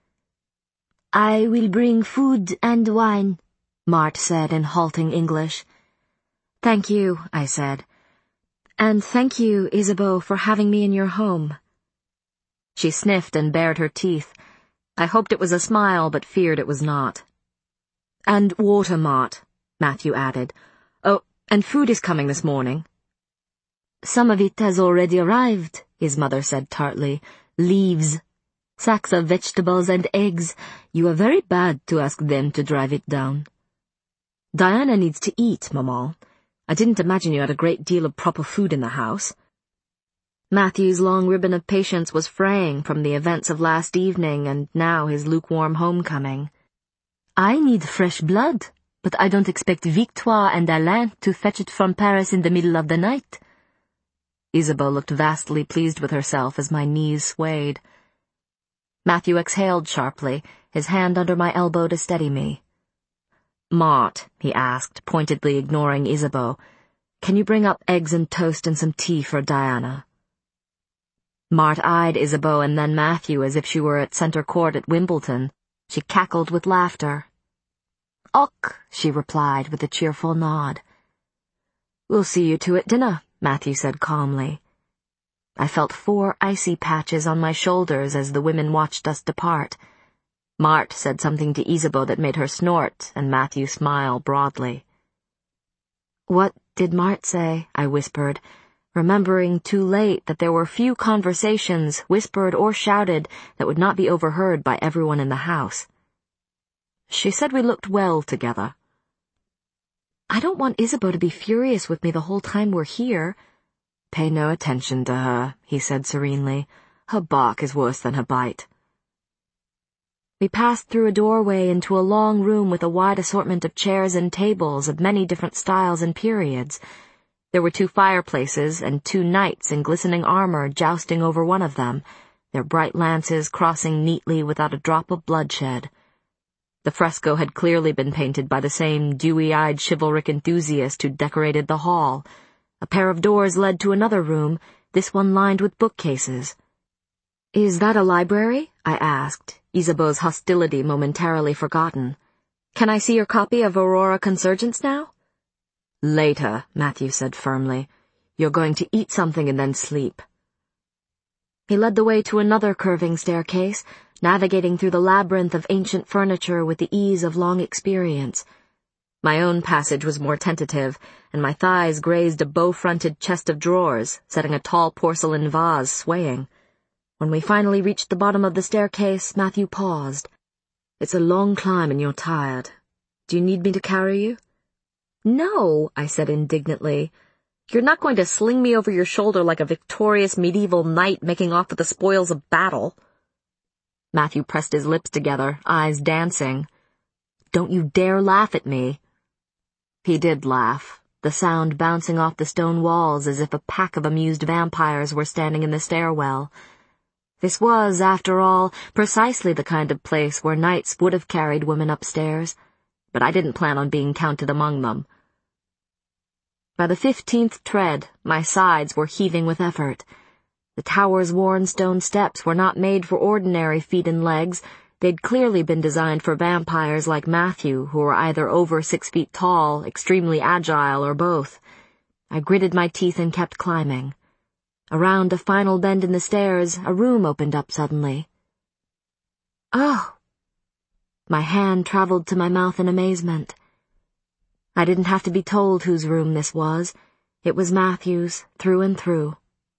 "I will bring food and wine," Marthe said in halting English. "Thank you," I said. "And thank you, Isabeau, for having me in your home." She sniffed and bared her teeth. I hoped it was a smile, but feared it was not. "And water, Marthe," Matthew added. "Oh, and food is coming this morning." "Some of it has already arrived," his mother said tartly. "Leaves. Sacks of vegetables and eggs. You are very bad to ask them to drive it down." "Diana needs to eat, Maman. I didn't imagine you had a great deal of proper food in the house." Matthew's long ribbon of patience was fraying from the events of last evening and now his lukewarm homecoming. "I need fresh blood, but I don't expect Victoire and Alain to fetch it from Paris in the middle of the night." Isabeau looked vastly pleased with herself as my knees swayed. Matthew exhaled sharply, his hand under my elbow to steady me. "Marthe," he asked, pointedly ignoring Isabeau, "can you bring up eggs and toast and some tea for Diana?" Marthe eyed Isabeau and then Matthew as if she were at centre court at Wimbledon. She cackled with laughter. "Och," she replied with a cheerful nod. "We'll see you two at dinner," Matthew said calmly. I felt 4 icy patches on my shoulders as the women watched us depart. Marthe said something to Isabeau that made her snort, and Matthew smile broadly. "What did Marthe say?" I whispered, remembering too late that there were few conversations, whispered or shouted, that would not be overheard by everyone in the house. She said we looked well together. I don't want Isabeau to be furious with me the whole time we're here. Pay no attention to her, he said serenely. Her bark is worse than her bite. We passed through a doorway into a long room with a wide assortment of chairs and tables of many different styles and periods. There were 2 fireplaces and 2 knights in glistening armor jousting over one of them, their bright lances crossing neatly without a drop of bloodshed. The fresco had clearly been painted by the same dewy-eyed chivalric enthusiast who decorated the hall. A pair of doors led to another room, this one lined with bookcases. Is that a library? I asked, Isabeau's hostility momentarily forgotten. Can I see your copy of Aurora Consurgence now? Later, Matthew said firmly. You're going to eat something and then sleep. He led the way to another curving staircase, navigating through the labyrinth of ancient furniture with the ease of long experience. My own passage was more tentative, and my thighs grazed a bow-fronted chest of drawers, setting a tall porcelain vase swaying. When we finally reached the bottom of the staircase, Matthew paused. It's a long climb and you're tired. Do you need me to carry you? No, I said indignantly. You're not going to sling me over your shoulder like a victorious medieval knight making off with the spoils of battle. Matthew pressed his lips together, eyes dancing. Don't you dare laugh at me. He did laugh, the sound bouncing off the stone walls as if a pack of amused vampires were standing in the stairwell. This was, after all, precisely the kind of place where knights would have carried women upstairs, but I didn't plan on being counted among them. By the 15th tread, my sides were heaving with effort. The tower's worn stone steps were not made for ordinary feet and legs. They'd clearly been designed for vampires like Matthew, who were either over 6 feet tall, extremely agile, or both. I gritted my teeth and kept climbing. Around a final bend in the stairs, a room opened up suddenly. Oh! My hand traveled to my mouth in amazement. I didn't have to be told whose room this was. It was Matthew's, through and through.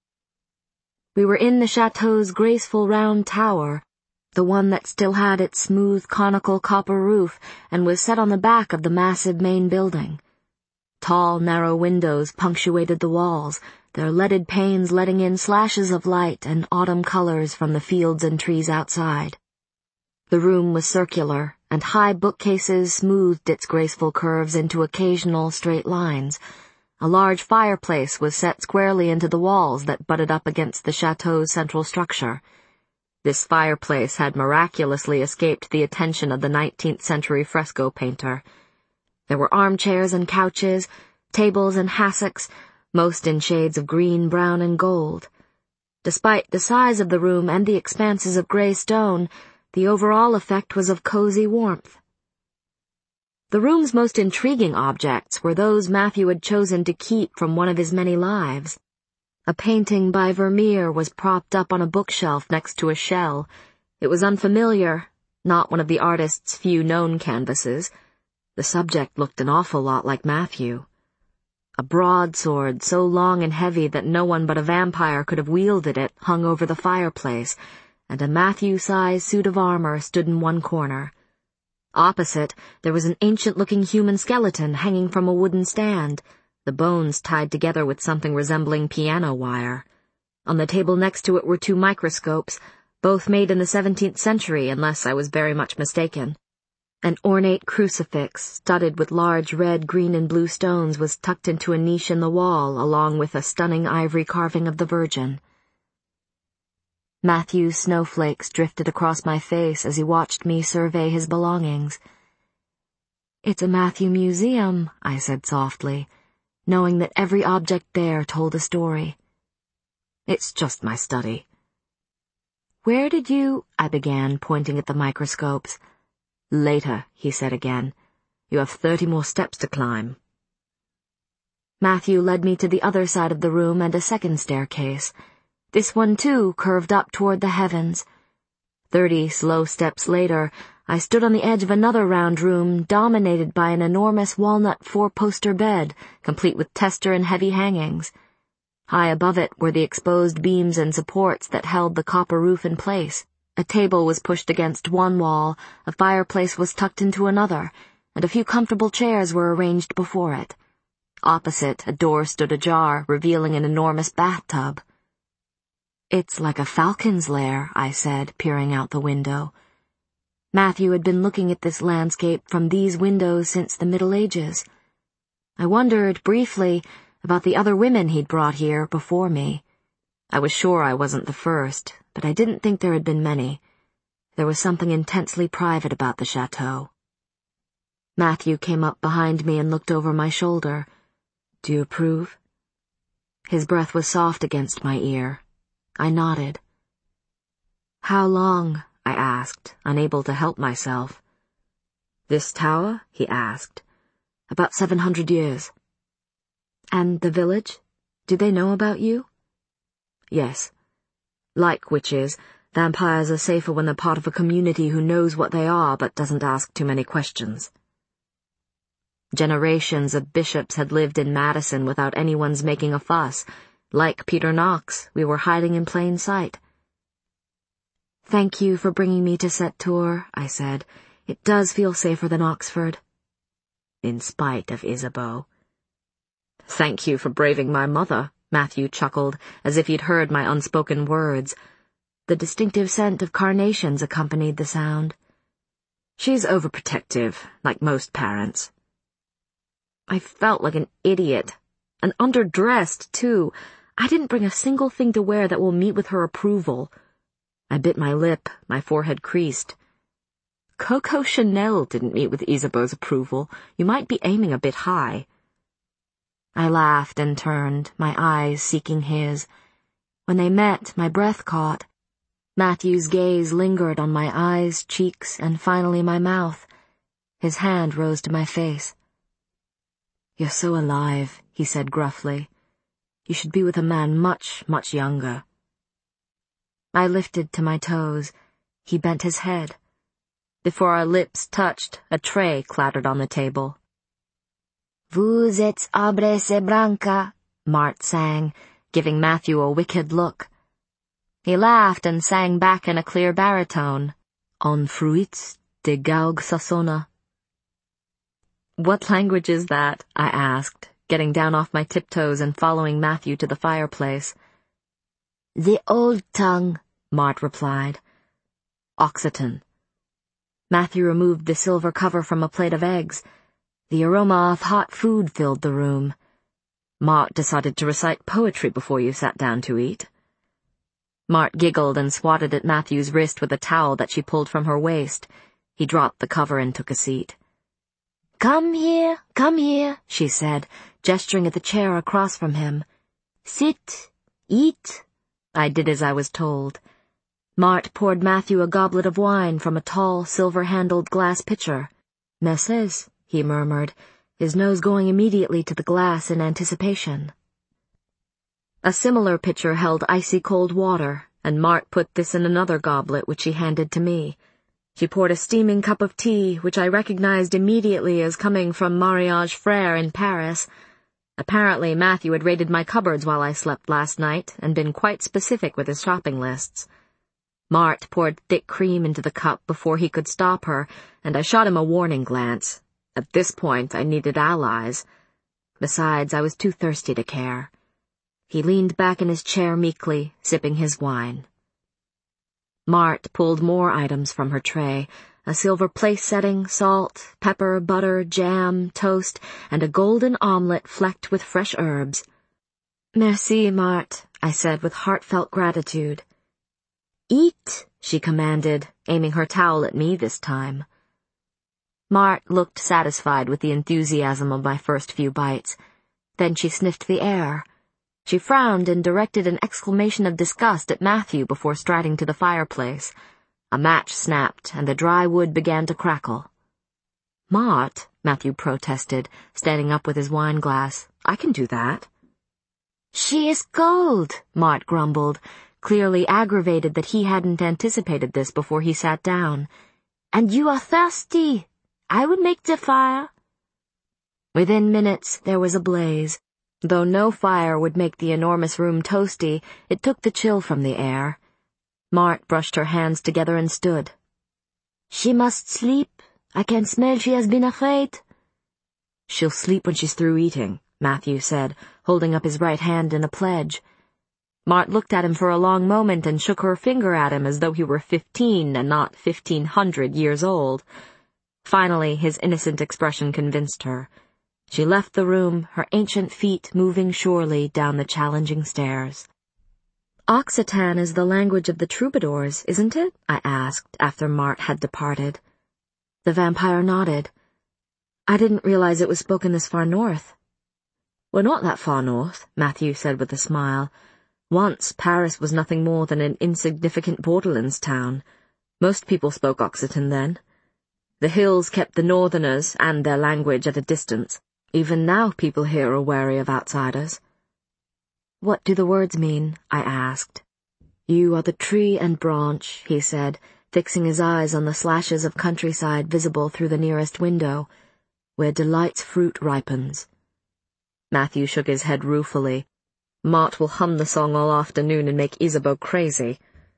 We were in the chateau's graceful round tower, the one that still had its smooth conical copper roof and was set on the back of the massive main building. Tall, narrow windows punctuated the walls, their leaded panes letting in slashes of light and autumn colors from the fields and trees outside. The room was circular, and high bookcases smoothed its graceful curves into occasional straight lines. A large fireplace was set squarely into the walls that butted up against the chateau's central structure. This fireplace had miraculously escaped the attention of the 19th century fresco painter. There were armchairs and couches, tables and hassocks, most in shades of green, brown, and gold. Despite the size of the room and the expanses of gray stone, the overall effect was of cozy warmth. The room's most intriguing objects were those Matthew had chosen to keep from one of his many lives. A painting by Vermeer was propped up on a bookshelf next to a shell. It was unfamiliar, not one of the artist's few known canvases. The subject looked an awful lot like Matthew. A broadsword so long and heavy that no one but a vampire could have wielded it hung over the fireplace, and a Matthew-sized suit of armor stood in one corner. Opposite, there was an ancient-looking human skeleton hanging from a wooden stand, the bones tied together with something resembling piano wire. On the table next to it were 2 microscopes, both made in the 17th century, unless I was very much mistaken. An ornate crucifix, studded with large red, green, and blue stones, was tucked into a niche in the wall, along with a stunning ivory carving of the Virgin. Matthew's snowflakes drifted across my face as he watched me survey his belongings. "It's a Matthew museum," I said softly, knowing that every object there told a story. "It's just my study." "Where did you—" I began, pointing at the microscopes. "Later," he said again. "You have 30 more steps to climb." Matthew led me to the other side of the room and a second staircase. This one, too, curved up toward the heavens. 30 slow steps later, I stood on the edge of another round room dominated by an enormous walnut 4-poster bed, complete with tester and heavy hangings. High above it were the exposed beams and supports that held the copper roof in place. A table was pushed against one wall, a fireplace was tucked into another, and a few comfortable chairs were arranged before it. Opposite, a door stood ajar, revealing an enormous bathtub. "It's like a falcon's lair," I said, peering out the window. Matthew had been looking at this landscape from these windows since the Middle Ages. I wondered, briefly, about the other women he'd brought here before me. I was sure I wasn't the first, but I didn't think there had been many. There was something intensely private about the chateau. Matthew came up behind me and looked over my shoulder. "Do you approve?" His breath was soft against my ear. I nodded. "How long?" I asked, unable to help myself. "This tower?" he asked. "About 700 years. "And the village? Do they know about you?" "Yes. Like witches, vampires are safer when they're part of a community who knows what they are but doesn't ask too many questions." Generations of bishops had lived in Madison without anyone's making a fuss. Like Peter Knox, we were hiding in plain sight. "Thank you for bringing me to Sept-Tours," I said. "It does feel safer than Oxford." In spite of Isabeau. "Thank you for braving my mother," Matthew chuckled, as if he'd heard my unspoken words. The distinctive scent of carnations accompanied the sound. "She's overprotective, like most parents." I felt like an idiot. And underdressed, too. I didn't bring a single thing to wear that will meet with her approval. I bit my lip, my forehead creased. Coco Chanel didn't meet with Isabeau's approval. You might be aiming a bit high. I laughed and turned, my eyes seeking his. When they met, my breath caught. Matthew's gaze lingered on my eyes, cheeks, and finally my mouth. His hand rose to my face. "You're so alive," he said gruffly. "You should be with a man much, much younger." I lifted to my toes. He bent his head. Before our lips touched, a tray clattered on the table. "Vous êtes arbre et branca," Marthe sang, giving Matthew a wicked look. He laughed and sang back in a clear baritone. "En fruits de gaugue sassona." "What language is that?" I asked, getting down off my tiptoes and following Matthew to the fireplace. "The old tongue," Marthe replied. "Occitan." Matthew removed the silver cover from a plate of eggs. The aroma of hot food filled the room. "Marthe decided to recite poetry before you sat down to eat." Marthe giggled and swatted at Matthew's wrist with a towel that she pulled from her waist. He dropped the cover and took a seat. Come here," she said, gesturing at the chair across from him. "Sit, eat." I did as I was told. Marthe poured Matthew a goblet of wine from a tall, silver-handled glass pitcher. "Messes," he murmured, his nose going immediately to the glass in anticipation. A similar pitcher held icy cold water, and Marthe put this in another goblet which she handed to me. She poured a steaming cup of tea, which I recognized immediately as coming from Mariage Frère in Paris. Apparently Matthew had raided my cupboards while I slept last night and been quite specific with his shopping lists. Marthe poured thick cream into the cup before he could stop her, and I shot him a warning glance. At this point, I needed allies. Besides, I was too thirsty to care. He leaned back in his chair meekly, sipping his wine. Marthe pulled more items from her tray, a silver place setting, salt, pepper, butter, jam, toast, and a golden omelette flecked with fresh herbs. "Merci, Marthe," I said with heartfelt gratitude. "Eat," she commanded, aiming her towel at me this time. Marthe looked satisfied with the enthusiasm of my first few bites. Then she sniffed the air. She frowned and directed an exclamation of disgust at Matthew before striding to the fireplace. A match snapped, and the dry wood began to crackle. "Marthe," Matthew protested, standing up with his wine glass. "I can do that." "She is cold," Marthe grumbled, clearly aggravated that he hadn't anticipated this before he sat down. "And you are thirsty. I will make the fire." Within minutes there was a blaze. Though no fire would make the enormous room toasty, it took the chill from the air. Mart brushed her hands together and stood. "She must sleep. I can smell she has been afraid." "She'll sleep when she's through eating," Matthew said, holding up his right hand in a pledge. Mart looked at him for a long moment and shook her finger at him as though he were 15 and not 1,500 years old. Finally, his innocent expression convinced her. She left the room, her ancient feet moving surely down the challenging stairs. "Occitan is the language of the troubadours, isn't it?" I asked after Mart had departed. The vampire nodded. "I didn't realize it was spoken this far north." "We're not that far north," Matthew said with a smile. "Once, Paris was nothing more than an insignificant borderlands town. Most people spoke Occitan then. The hills kept the northerners and their language at a distance. Even now people here are wary of outsiders." "What do the words mean?" I asked. "You are the tree and branch," he said, fixing his eyes on the slashes of countryside visible through the nearest window, "where delight's fruit ripens." Matthew shook his head ruefully. "Mart will hum the song all afternoon and make Isabeau crazy."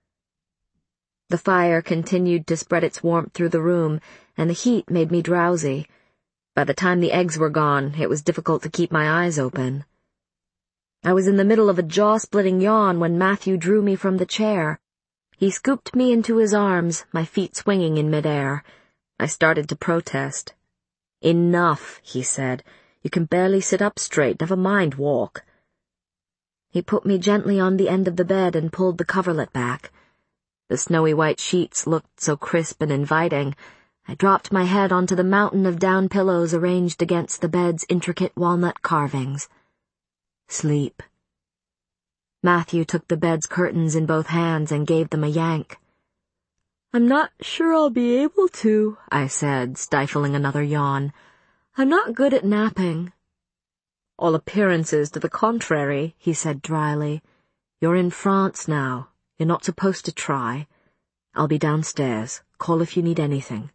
The fire continued to spread its warmth through the room, and the heat made me drowsy. By the time the eggs were gone, it was difficult to keep my eyes open. I was in the middle of a jaw-splitting yawn when Matthew drew me from the chair. He scooped me into his arms, my feet swinging in midair. I started to protest. "Enough," he said. "You can barely sit up straight, never mind walk." He put me gently on the end of the bed and pulled the coverlet back. The snowy white sheets looked so crisp and inviting. I dropped my head onto the mountain of down pillows arranged against the bed's intricate walnut carvings. Sleep. Matthew took the bed's curtains in both hands and gave them a yank. "I'm not sure I'll be able to," I said, stifling another yawn. "I'm not good at napping." "All appearances to the contrary," he said dryly. "You're in France now. You're not supposed to try. I'll be downstairs. Call if you need anything."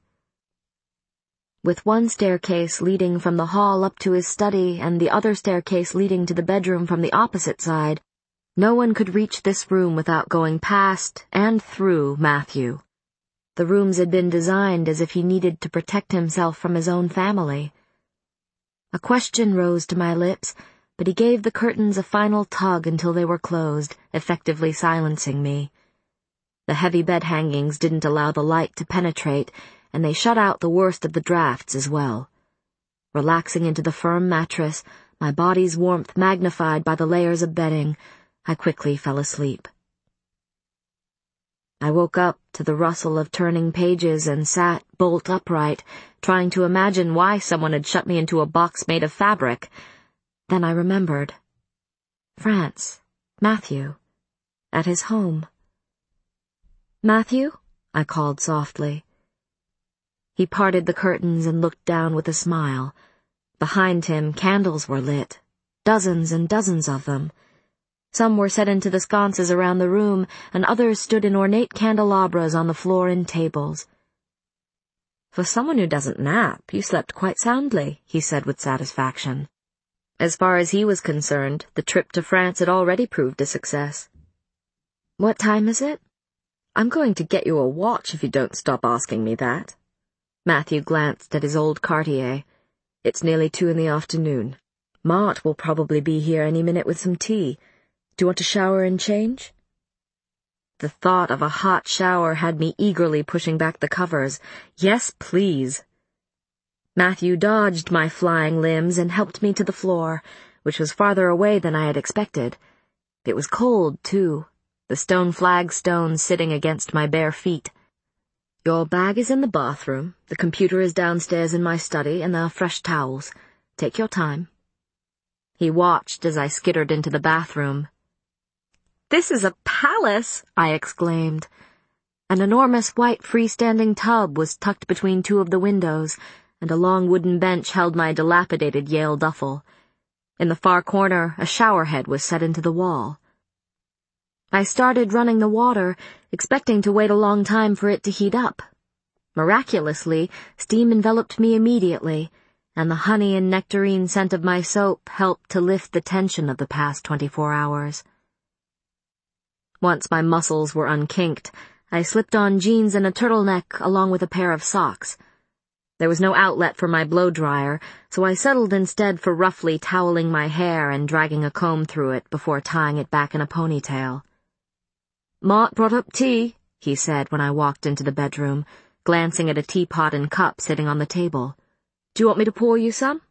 With one staircase leading from the hall up to his study and the other staircase leading to the bedroom from the opposite side, no one could reach this room without going past and through Matthew. The rooms had been designed as if he needed to protect himself from his own family. A question rose to my lips, but he gave the curtains a final tug until they were closed, effectively silencing me. The heavy bed hangings didn't allow the light to penetrate, and they shut out the worst of the drafts as well. Relaxing into the firm mattress, my body's warmth magnified by the layers of bedding, I quickly fell asleep. I woke up to the rustle of turning pages and sat bolt upright, trying to imagine why someone had shut me into a box made of fabric. Then I remembered. France. Matthew. At his home. "Matthew?" I called softly. He parted the curtains and looked down with a smile. Behind him, candles were lit. Dozens and dozens of them. Some were set into the sconces around the room, and others stood in ornate candelabras on the floor and tables. "For someone who doesn't nap, you slept quite soundly," he said with satisfaction. As far as he was concerned, the trip to France had already proved a success. "What time is it?" "I'm going to get you a watch if you don't stop asking me that." Matthew glanced at his old Cartier. "It's nearly 2 in the afternoon. Mart will probably be here any minute with some tea. Do you want to shower and change?" The thought of a hot shower had me eagerly pushing back the covers. Yes, please. Matthew dodged my flying limbs and helped me to the floor, which was farther away than I had expected. It was cold, too, the stone flagstones sitting against my bare feet. "Your bag is in the bathroom, the computer is downstairs in my study, and there are fresh towels. Take your time." He watched as I skittered into the bathroom. "This is a palace!" I exclaimed. An enormous white freestanding tub was tucked between 2 of the windows, and a long wooden bench held my dilapidated Yale duffel. In the far corner, a shower head was set into the wall. I started running the water, expecting to wait a long time for it to heat up. Miraculously, steam enveloped me immediately, and the honey and nectarine scent of my soap helped to lift the tension of the past 24 hours. Once my muscles were unkinked, I slipped on jeans and a turtleneck along with a pair of socks. There was no outlet for my blow-dryer, so I settled instead for roughly toweling my hair and dragging a comb through it before tying it back in a ponytail. "Mart brought up tea," he said when I walked into the bedroom, glancing at a teapot and cup sitting on the table. "Do you want me to pour you some?"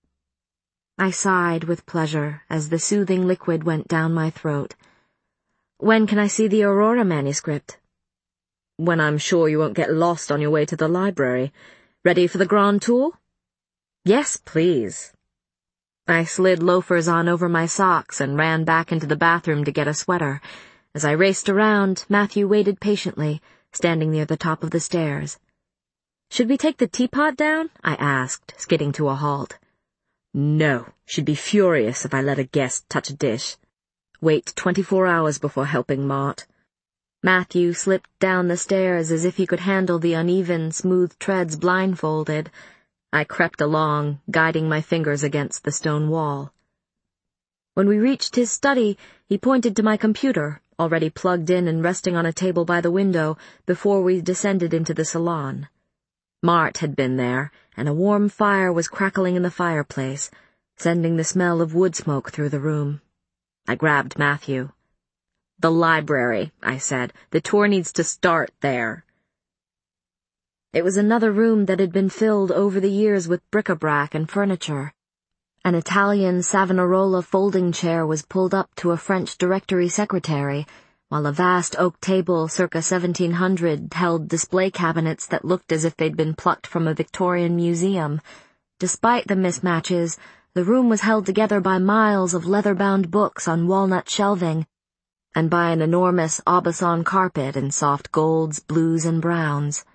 I sighed with pleasure as the soothing liquid went down my throat. "When can I see the Aurora manuscript?" "When I'm sure you won't get lost on your way to the library. Ready for the grand tour?" "Yes, please." I slid loafers on over my socks and ran back into the bathroom to get a sweater. As I raced around, Matthew waited patiently, standing near the top of the stairs. "Should we take the teapot down?" I asked, skidding to a halt. "No, she'd be furious if I let a guest touch a dish. Wait 24 hours before helping Mart." Matthew slipped down the stairs as if he could handle the uneven, smooth treads blindfolded. I crept along, guiding my fingers against the stone wall. When we reached his study, he pointed to my computer, already plugged in and resting on a table by the window, before we descended into the salon. Mart had been there, and a warm fire was crackling in the fireplace, sending the smell of wood smoke through the room. I grabbed Matthew. "The library," I said. "The tour needs to start there." It was another room that had been filled over the years with bric-a-brac and furniture. An Italian Savonarola folding chair was pulled up to a French directory secretary, while a vast oak table circa 1700 held display cabinets that looked as if they'd been plucked from a Victorian museum. Despite the mismatches, the room was held together by miles of leather-bound books on walnut shelving, and by an enormous Aubusson carpet in soft golds, blues, and browns.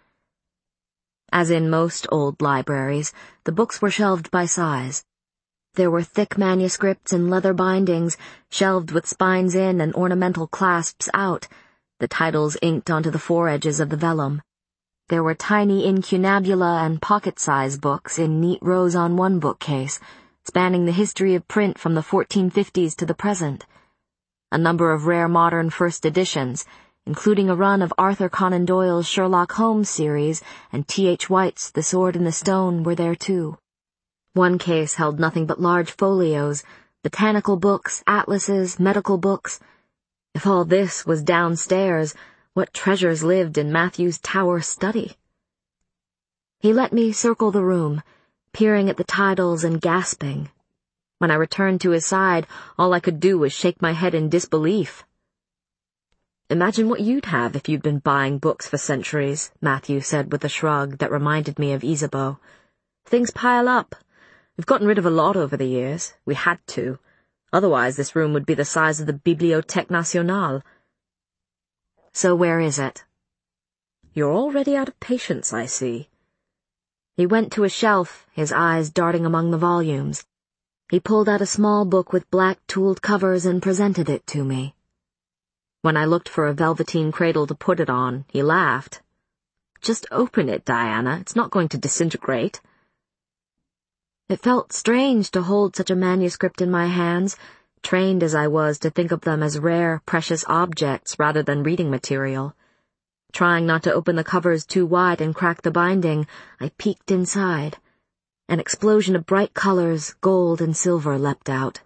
As in most old libraries, the books were shelved by size. There were thick manuscripts in leather bindings, shelved with spines in and ornamental clasps out, the titles inked onto the foredges of the vellum. There were tiny incunabula and pocket-size books in neat rows on one bookcase, spanning the history of print from the 1450s to the present. A number of rare modern first editions, including a run of Arthur Conan Doyle's Sherlock Holmes series and T.H. White's The Sword in the Stone, were there too. One case held nothing but large folios, botanical books, atlases, medical books. If all this was downstairs, what treasures lived in Matthew's tower study? He let me circle the room, peering at the titles and gasping. When I returned to his side, all I could do was shake my head in disbelief. "Imagine what you'd have if you'd been buying books for centuries," Matthew said with a shrug that reminded me of Isabeau. "Things pile up. We've gotten rid of a lot over the years. We had to. Otherwise this room would be the size of the Bibliothèque Nationale." "So where is it?" "You're already out of patience, I see." He went to a shelf, his eyes darting among the volumes. He pulled out a small book with black tooled covers and presented it to me. When I looked for a velveteen cradle to put it on, he laughed. "Just open it, Diana. It's not going to disintegrate." It felt strange to hold such a manuscript in my hands, trained as I was to think of them as rare, precious objects rather than reading material. Trying not to open the covers too wide and crack the binding, I peeked inside. An explosion of bright colors, gold and silver, leapt out.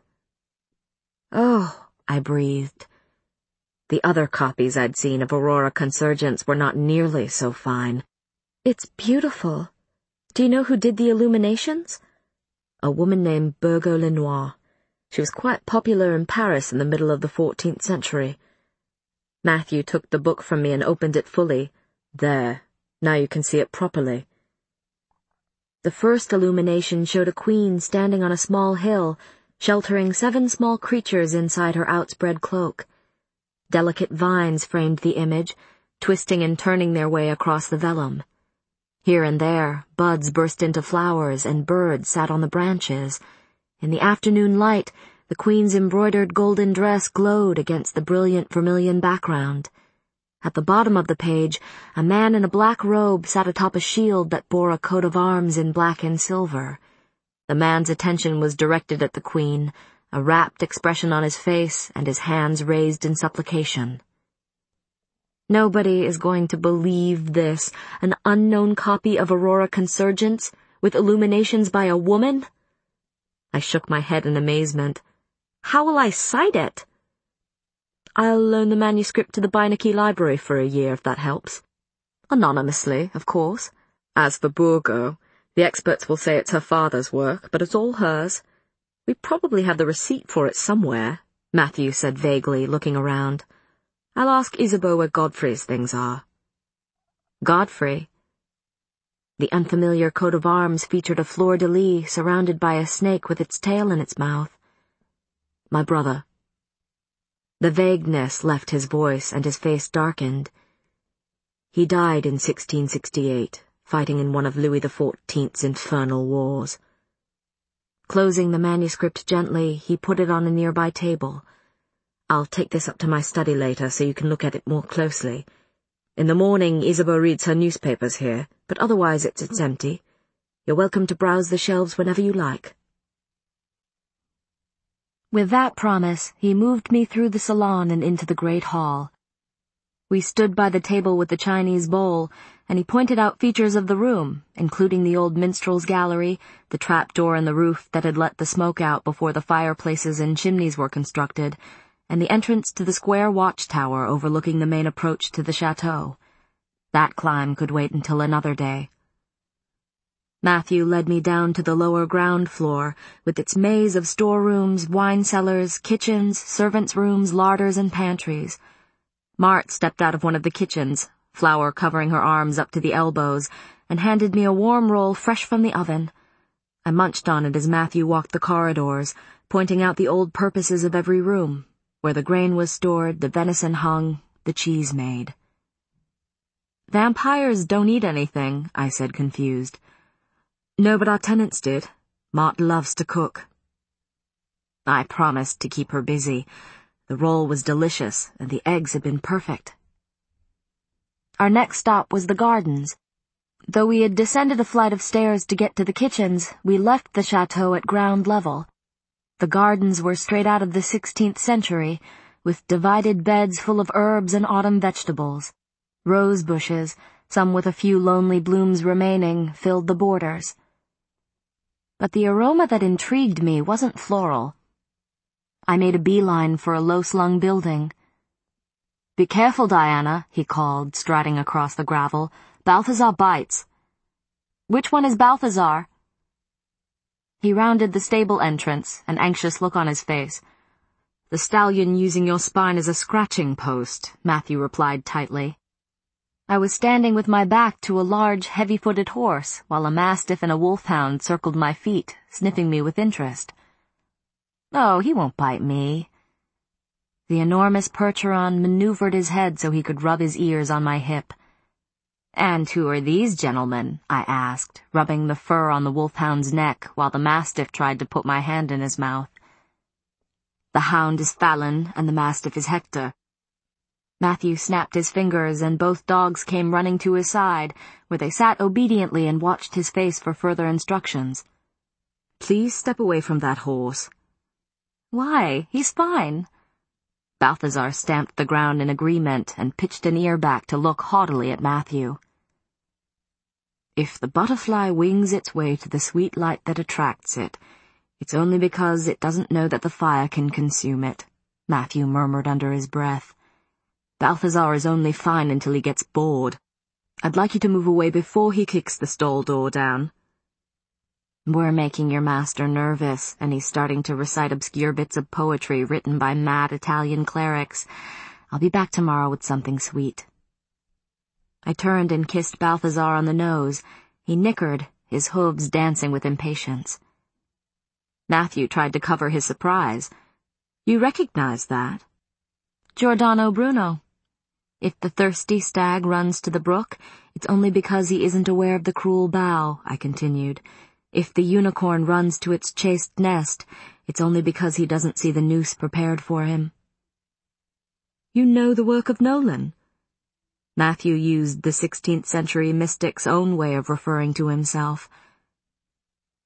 "Oh," I breathed. The other copies I'd seen of Aurora Consurgence were not nearly so fine. "It's beautiful. Do you know who did the illuminations?" "A woman named Burgo Lenoir. She was quite popular in Paris in the middle of the 14th century. Matthew took the book from me and opened it fully. "There. Now you can see it properly." The first illumination showed a queen standing on a small hill, sheltering 7 small creatures inside her outspread cloak. Delicate vines framed the image, twisting and turning their way across the vellum. Here and there, buds burst into flowers and birds sat on the branches. In the afternoon light, the queen's embroidered golden dress glowed against the brilliant vermilion background. At the bottom of the page, a man in a black robe sat atop a shield that bore a coat of arms in black and silver. The man's attention was directed at the Queen, a rapt expression on his face and his hands raised in supplication. Nobody is going to believe this, an unknown copy of Aurora Consurgence, with illuminations by a woman? I shook my head in amazement. How will I cite it? I'll loan the manuscript to the Beinecke Library for a year, if that helps. Anonymously, of course. As for Burgo, the experts will say it's her father's work, but it's all hers. We probably have the receipt for it somewhere, Matthew said vaguely, looking around. I'll ask Isabeau where Godfrey's things are. Godfrey? The unfamiliar coat of arms featured a fleur-de-lis surrounded by a snake with its tail in its mouth. My brother. The vagueness left his voice and his face darkened. He died in 1668, fighting in one of Louis XIV's infernal wars. Closing the manuscript gently, he put it on a nearby table. I'll take this up to my study later so you can look at it more closely. In the morning, Isabeau reads her newspapers here, but otherwise it's empty. You're welcome to browse the shelves whenever you like. With that promise, he moved me through the salon and into the great hall. We stood by the table with the Chinese bowl, and he pointed out features of the room, including the old minstrel's gallery, the trapdoor in the roof that had let the smoke out before the fireplaces and chimneys were constructed, and the entrance to the square watchtower overlooking the main approach to the chateau. That climb could wait until another day. Matthew led me down to the lower ground floor, with its maze of storerooms, wine cellars, kitchens, servants' rooms, larders, and pantries. Mart stepped out of one of the kitchens, flour covering her arms up to the elbows, and handed me a warm roll fresh from the oven. I munched on it as Matthew walked the corridors, pointing out the old purposes of every room, where the grain was stored, the venison hung, the cheese made. Vampires don't eat anything, I said, confused. No, but our tenants did. Mart loves to cook. I promised to keep her busy. The roll was delicious, and the eggs had been perfect. Our next stop was the gardens. Though we had descended a flight of stairs to get to the kitchens, we left the chateau at ground level. The gardens were straight out of the 16th century, with divided beds full of herbs and autumn vegetables. Rose bushes, some with a few lonely blooms remaining, filled the borders. But the aroma that intrigued me wasn't floral. I made a beeline for a low-slung building. "Be careful, Diana," he called, striding across the gravel. "Balthazar bites." "Which one is Balthazar?" He rounded the stable entrance, an anxious look on his face. "The stallion using your spine as a scratching post," Matthew replied tightly. I was standing with my back to a large, heavy-footed horse, while a mastiff and a wolfhound circled my feet, sniffing me with interest. "Oh, he won't bite me." The enormous Percheron maneuvered his head so he could rub his ears on my hip. "And who are these gentlemen?" I asked, rubbing the fur on the wolfhound's neck while the mastiff tried to put my hand in his mouth. "The hound is Fallon, and the mastiff is Hector." Matthew snapped his fingers, and both dogs came running to his side, where they sat obediently and watched his face for further instructions. "Please step away from that horse." "Why? He's fine." Balthazar stamped the ground in agreement and pitched an ear back to look haughtily at Matthew. "If the butterfly wings its way to the sweet light that attracts it, it's only because it doesn't know that the fire can consume it," Matthew murmured under his breath. "Balthazar is only fine until he gets bored. I'd like you to move away before he kicks the stall door down." "We're making your master nervous, and he's starting to recite obscure bits of poetry written by mad Italian clerics. I'll be back tomorrow with something sweet." I turned and kissed Balthazar on the nose. He nickered, his hooves dancing with impatience. Matthew tried to cover his surprise. "You recognize that?" "Giordano Bruno. If the thirsty stag runs to the brook, it's only because he isn't aware of the cruel bough," I continued. "If the unicorn runs to its chaste nest, it's only because he doesn't see the noose prepared for him." "You know the work of Nolan?" Matthew used the 16th century mystic's own way of referring to himself.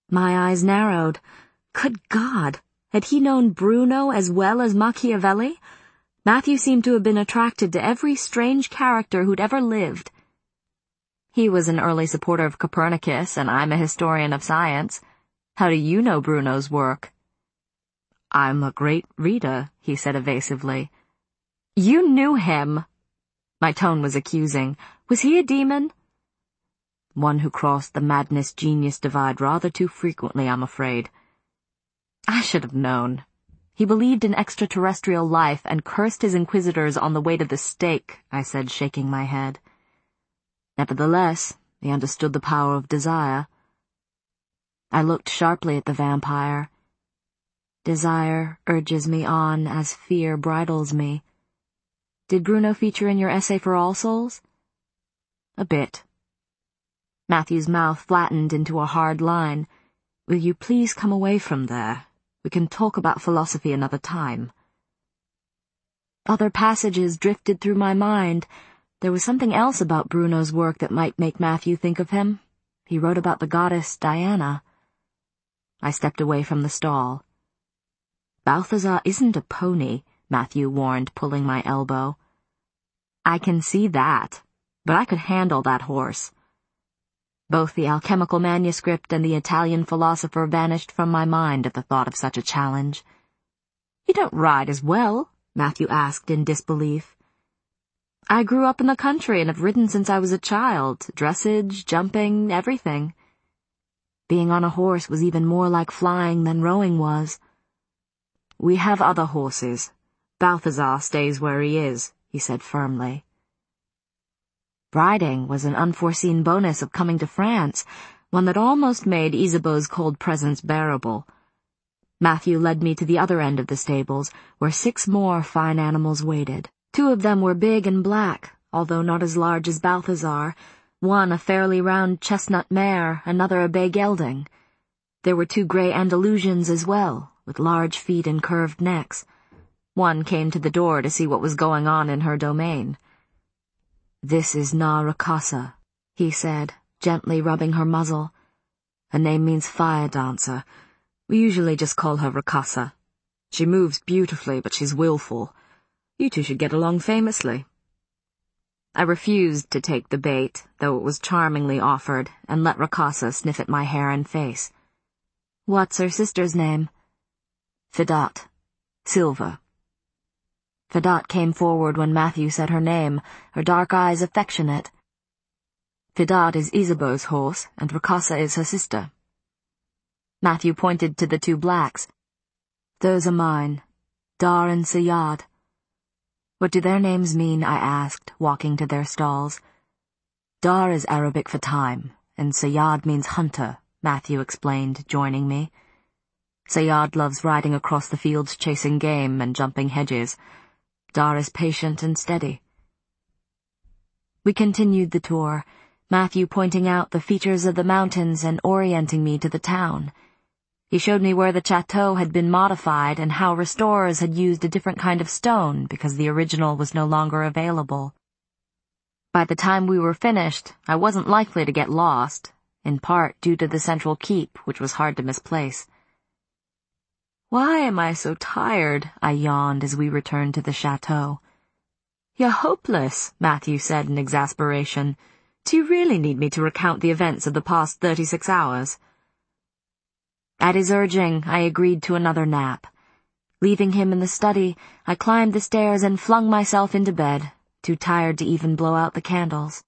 My eyes narrowed. Good God! Had he known Bruno as well as Machiavelli? Matthew seemed to have been attracted to every strange character who'd ever lived. He was an early supporter of Copernicus, and I'm a historian of science. How do you know Bruno's work? I'm a great reader, he said evasively. You knew him! My tone was accusing. Was he a demon? One who crossed the madness-genius divide rather too frequently, I'm afraid. I should have known. He believed in extraterrestrial life and cursed his inquisitors on the way to the stake, I said, shaking my head. Nevertheless, he understood the power of desire. I looked sharply at the vampire. Desire urges me on as fear bridles me. Did Bruno feature in your essay for All Souls? A bit. Matthew's mouth flattened into a hard line. Will you please come away from there? We can talk about philosophy another time. Other passages drifted through my mind. There was something else about Bruno's work that might make Matthew think of him. He wrote about the goddess Diana. I stepped away from the stall. Balthazar isn't a pony, Matthew warned, pulling my elbow. I can see that, but I could handle that horse. Both the alchemical manuscript and the Italian philosopher vanished from my mind at the thought of such a challenge. You don't ride as well? Matthew asked in disbelief. I grew up in the country and have ridden since I was a child, dressage, jumping, everything. Being on a horse was even more like flying than rowing was. We have other horses. Balthazar stays where he is, he said firmly. Riding was an unforeseen bonus of coming to France, one that almost made Isabeau's cold presence bearable. Matthew led me to the other end of the stables, where 6 more fine animals waited. 2 of them were big and black, although not as large as Balthazar, one a fairly round chestnut mare, another a bay gelding. There were 2 gray Andalusians as well, with large feet and curved necks. One came to the door to see what was going on in her domain. This is Na Rakasa, he said, gently rubbing her muzzle. Her name means fire dancer. We usually just call her Rakasa. She moves beautifully, but she's willful. You two should get along famously. I refused to take the bait, though it was charmingly offered, and let Rakasa sniff at my hair and face. What's her sister's name? Fidat. Silva. Fidat came forward when Matthew said her name, her dark eyes affectionate. Fidat is Isabeau's horse, and Rakasa is her sister. Matthew pointed to the 2 blacks. Those are mine, Dar and Sayad. What do their names mean? I asked, walking to their stalls. Dar is Arabic for time, and Sayad means hunter, Matthew explained, joining me. Sayad loves riding across the fields chasing game and jumping hedges. Dar is patient and steady. We continued the tour, Matthew pointing out the features of the mountains and orienting me to the town. He showed me where the chateau had been modified and how restorers had used a different kind of stone because the original was no longer available. By the time we were finished, I wasn't likely to get lost, in part due to the central keep, which was hard to misplace. Why am I so tired? I yawned as we returned to the chateau. You're hopeless, Matthew said in exasperation. Do you really need me to recount the events of the past 36 hours? At his urging, I agreed to another nap. Leaving him in the study, I climbed the stairs and flung myself into bed, too tired to even blow out the candles.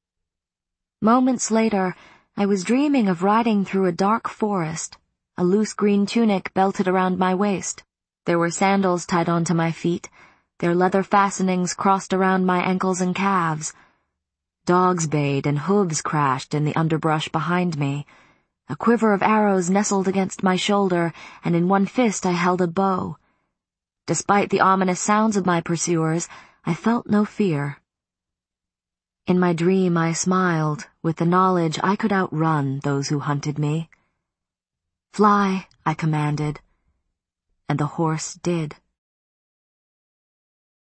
Moments later, I was dreaming of riding through a dark forest, a loose green tunic belted around my waist. There were sandals tied onto my feet, their leather fastenings crossed around my ankles and calves. Dogs bayed and hooves crashed in the underbrush behind me. A quiver of arrows nestled against my shoulder, and in one fist I held a bow. Despite the ominous sounds of my pursuers, I felt no fear. In my dream I smiled, with the knowledge I could outrun those who hunted me. Fly, I commanded, and the horse did.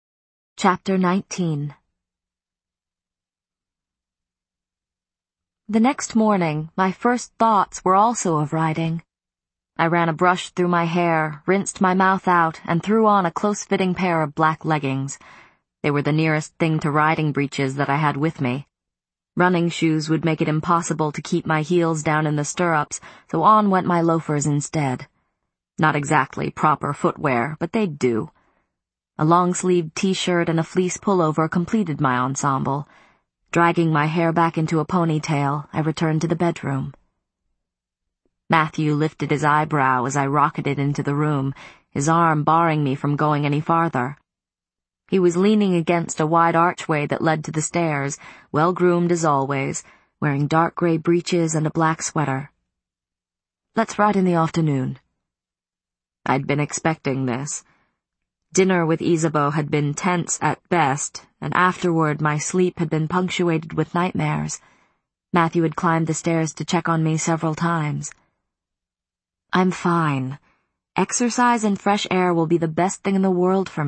Chapter 19. The next morning, my first thoughts were also of riding. I ran a brush through my hair, rinsed my mouth out, and threw on a close-fitting pair of black leggings. They were the nearest thing to riding breeches that I had with me. Running shoes would make it impossible to keep my heels down in the stirrups, so on went my loafers instead. Not exactly proper footwear, but they'd do. A long-sleeved t-shirt and a fleece pullover completed my ensemble. Dragging my hair back into a ponytail, I returned to the bedroom. Matthew lifted his eyebrow as I rocketed into the room, his arm barring me from going any farther. He was leaning against a wide archway that led to the stairs, well-groomed as always, wearing dark gray breeches and a black sweater. "Let's ride in the afternoon." I'd been expecting this. Dinner with Isabeau had been tense at best, and afterward my sleep had been punctuated with nightmares. Matthew had climbed the stairs to check on me several times. "I'm fine. Exercise and fresh air will be the best thing in the world for me."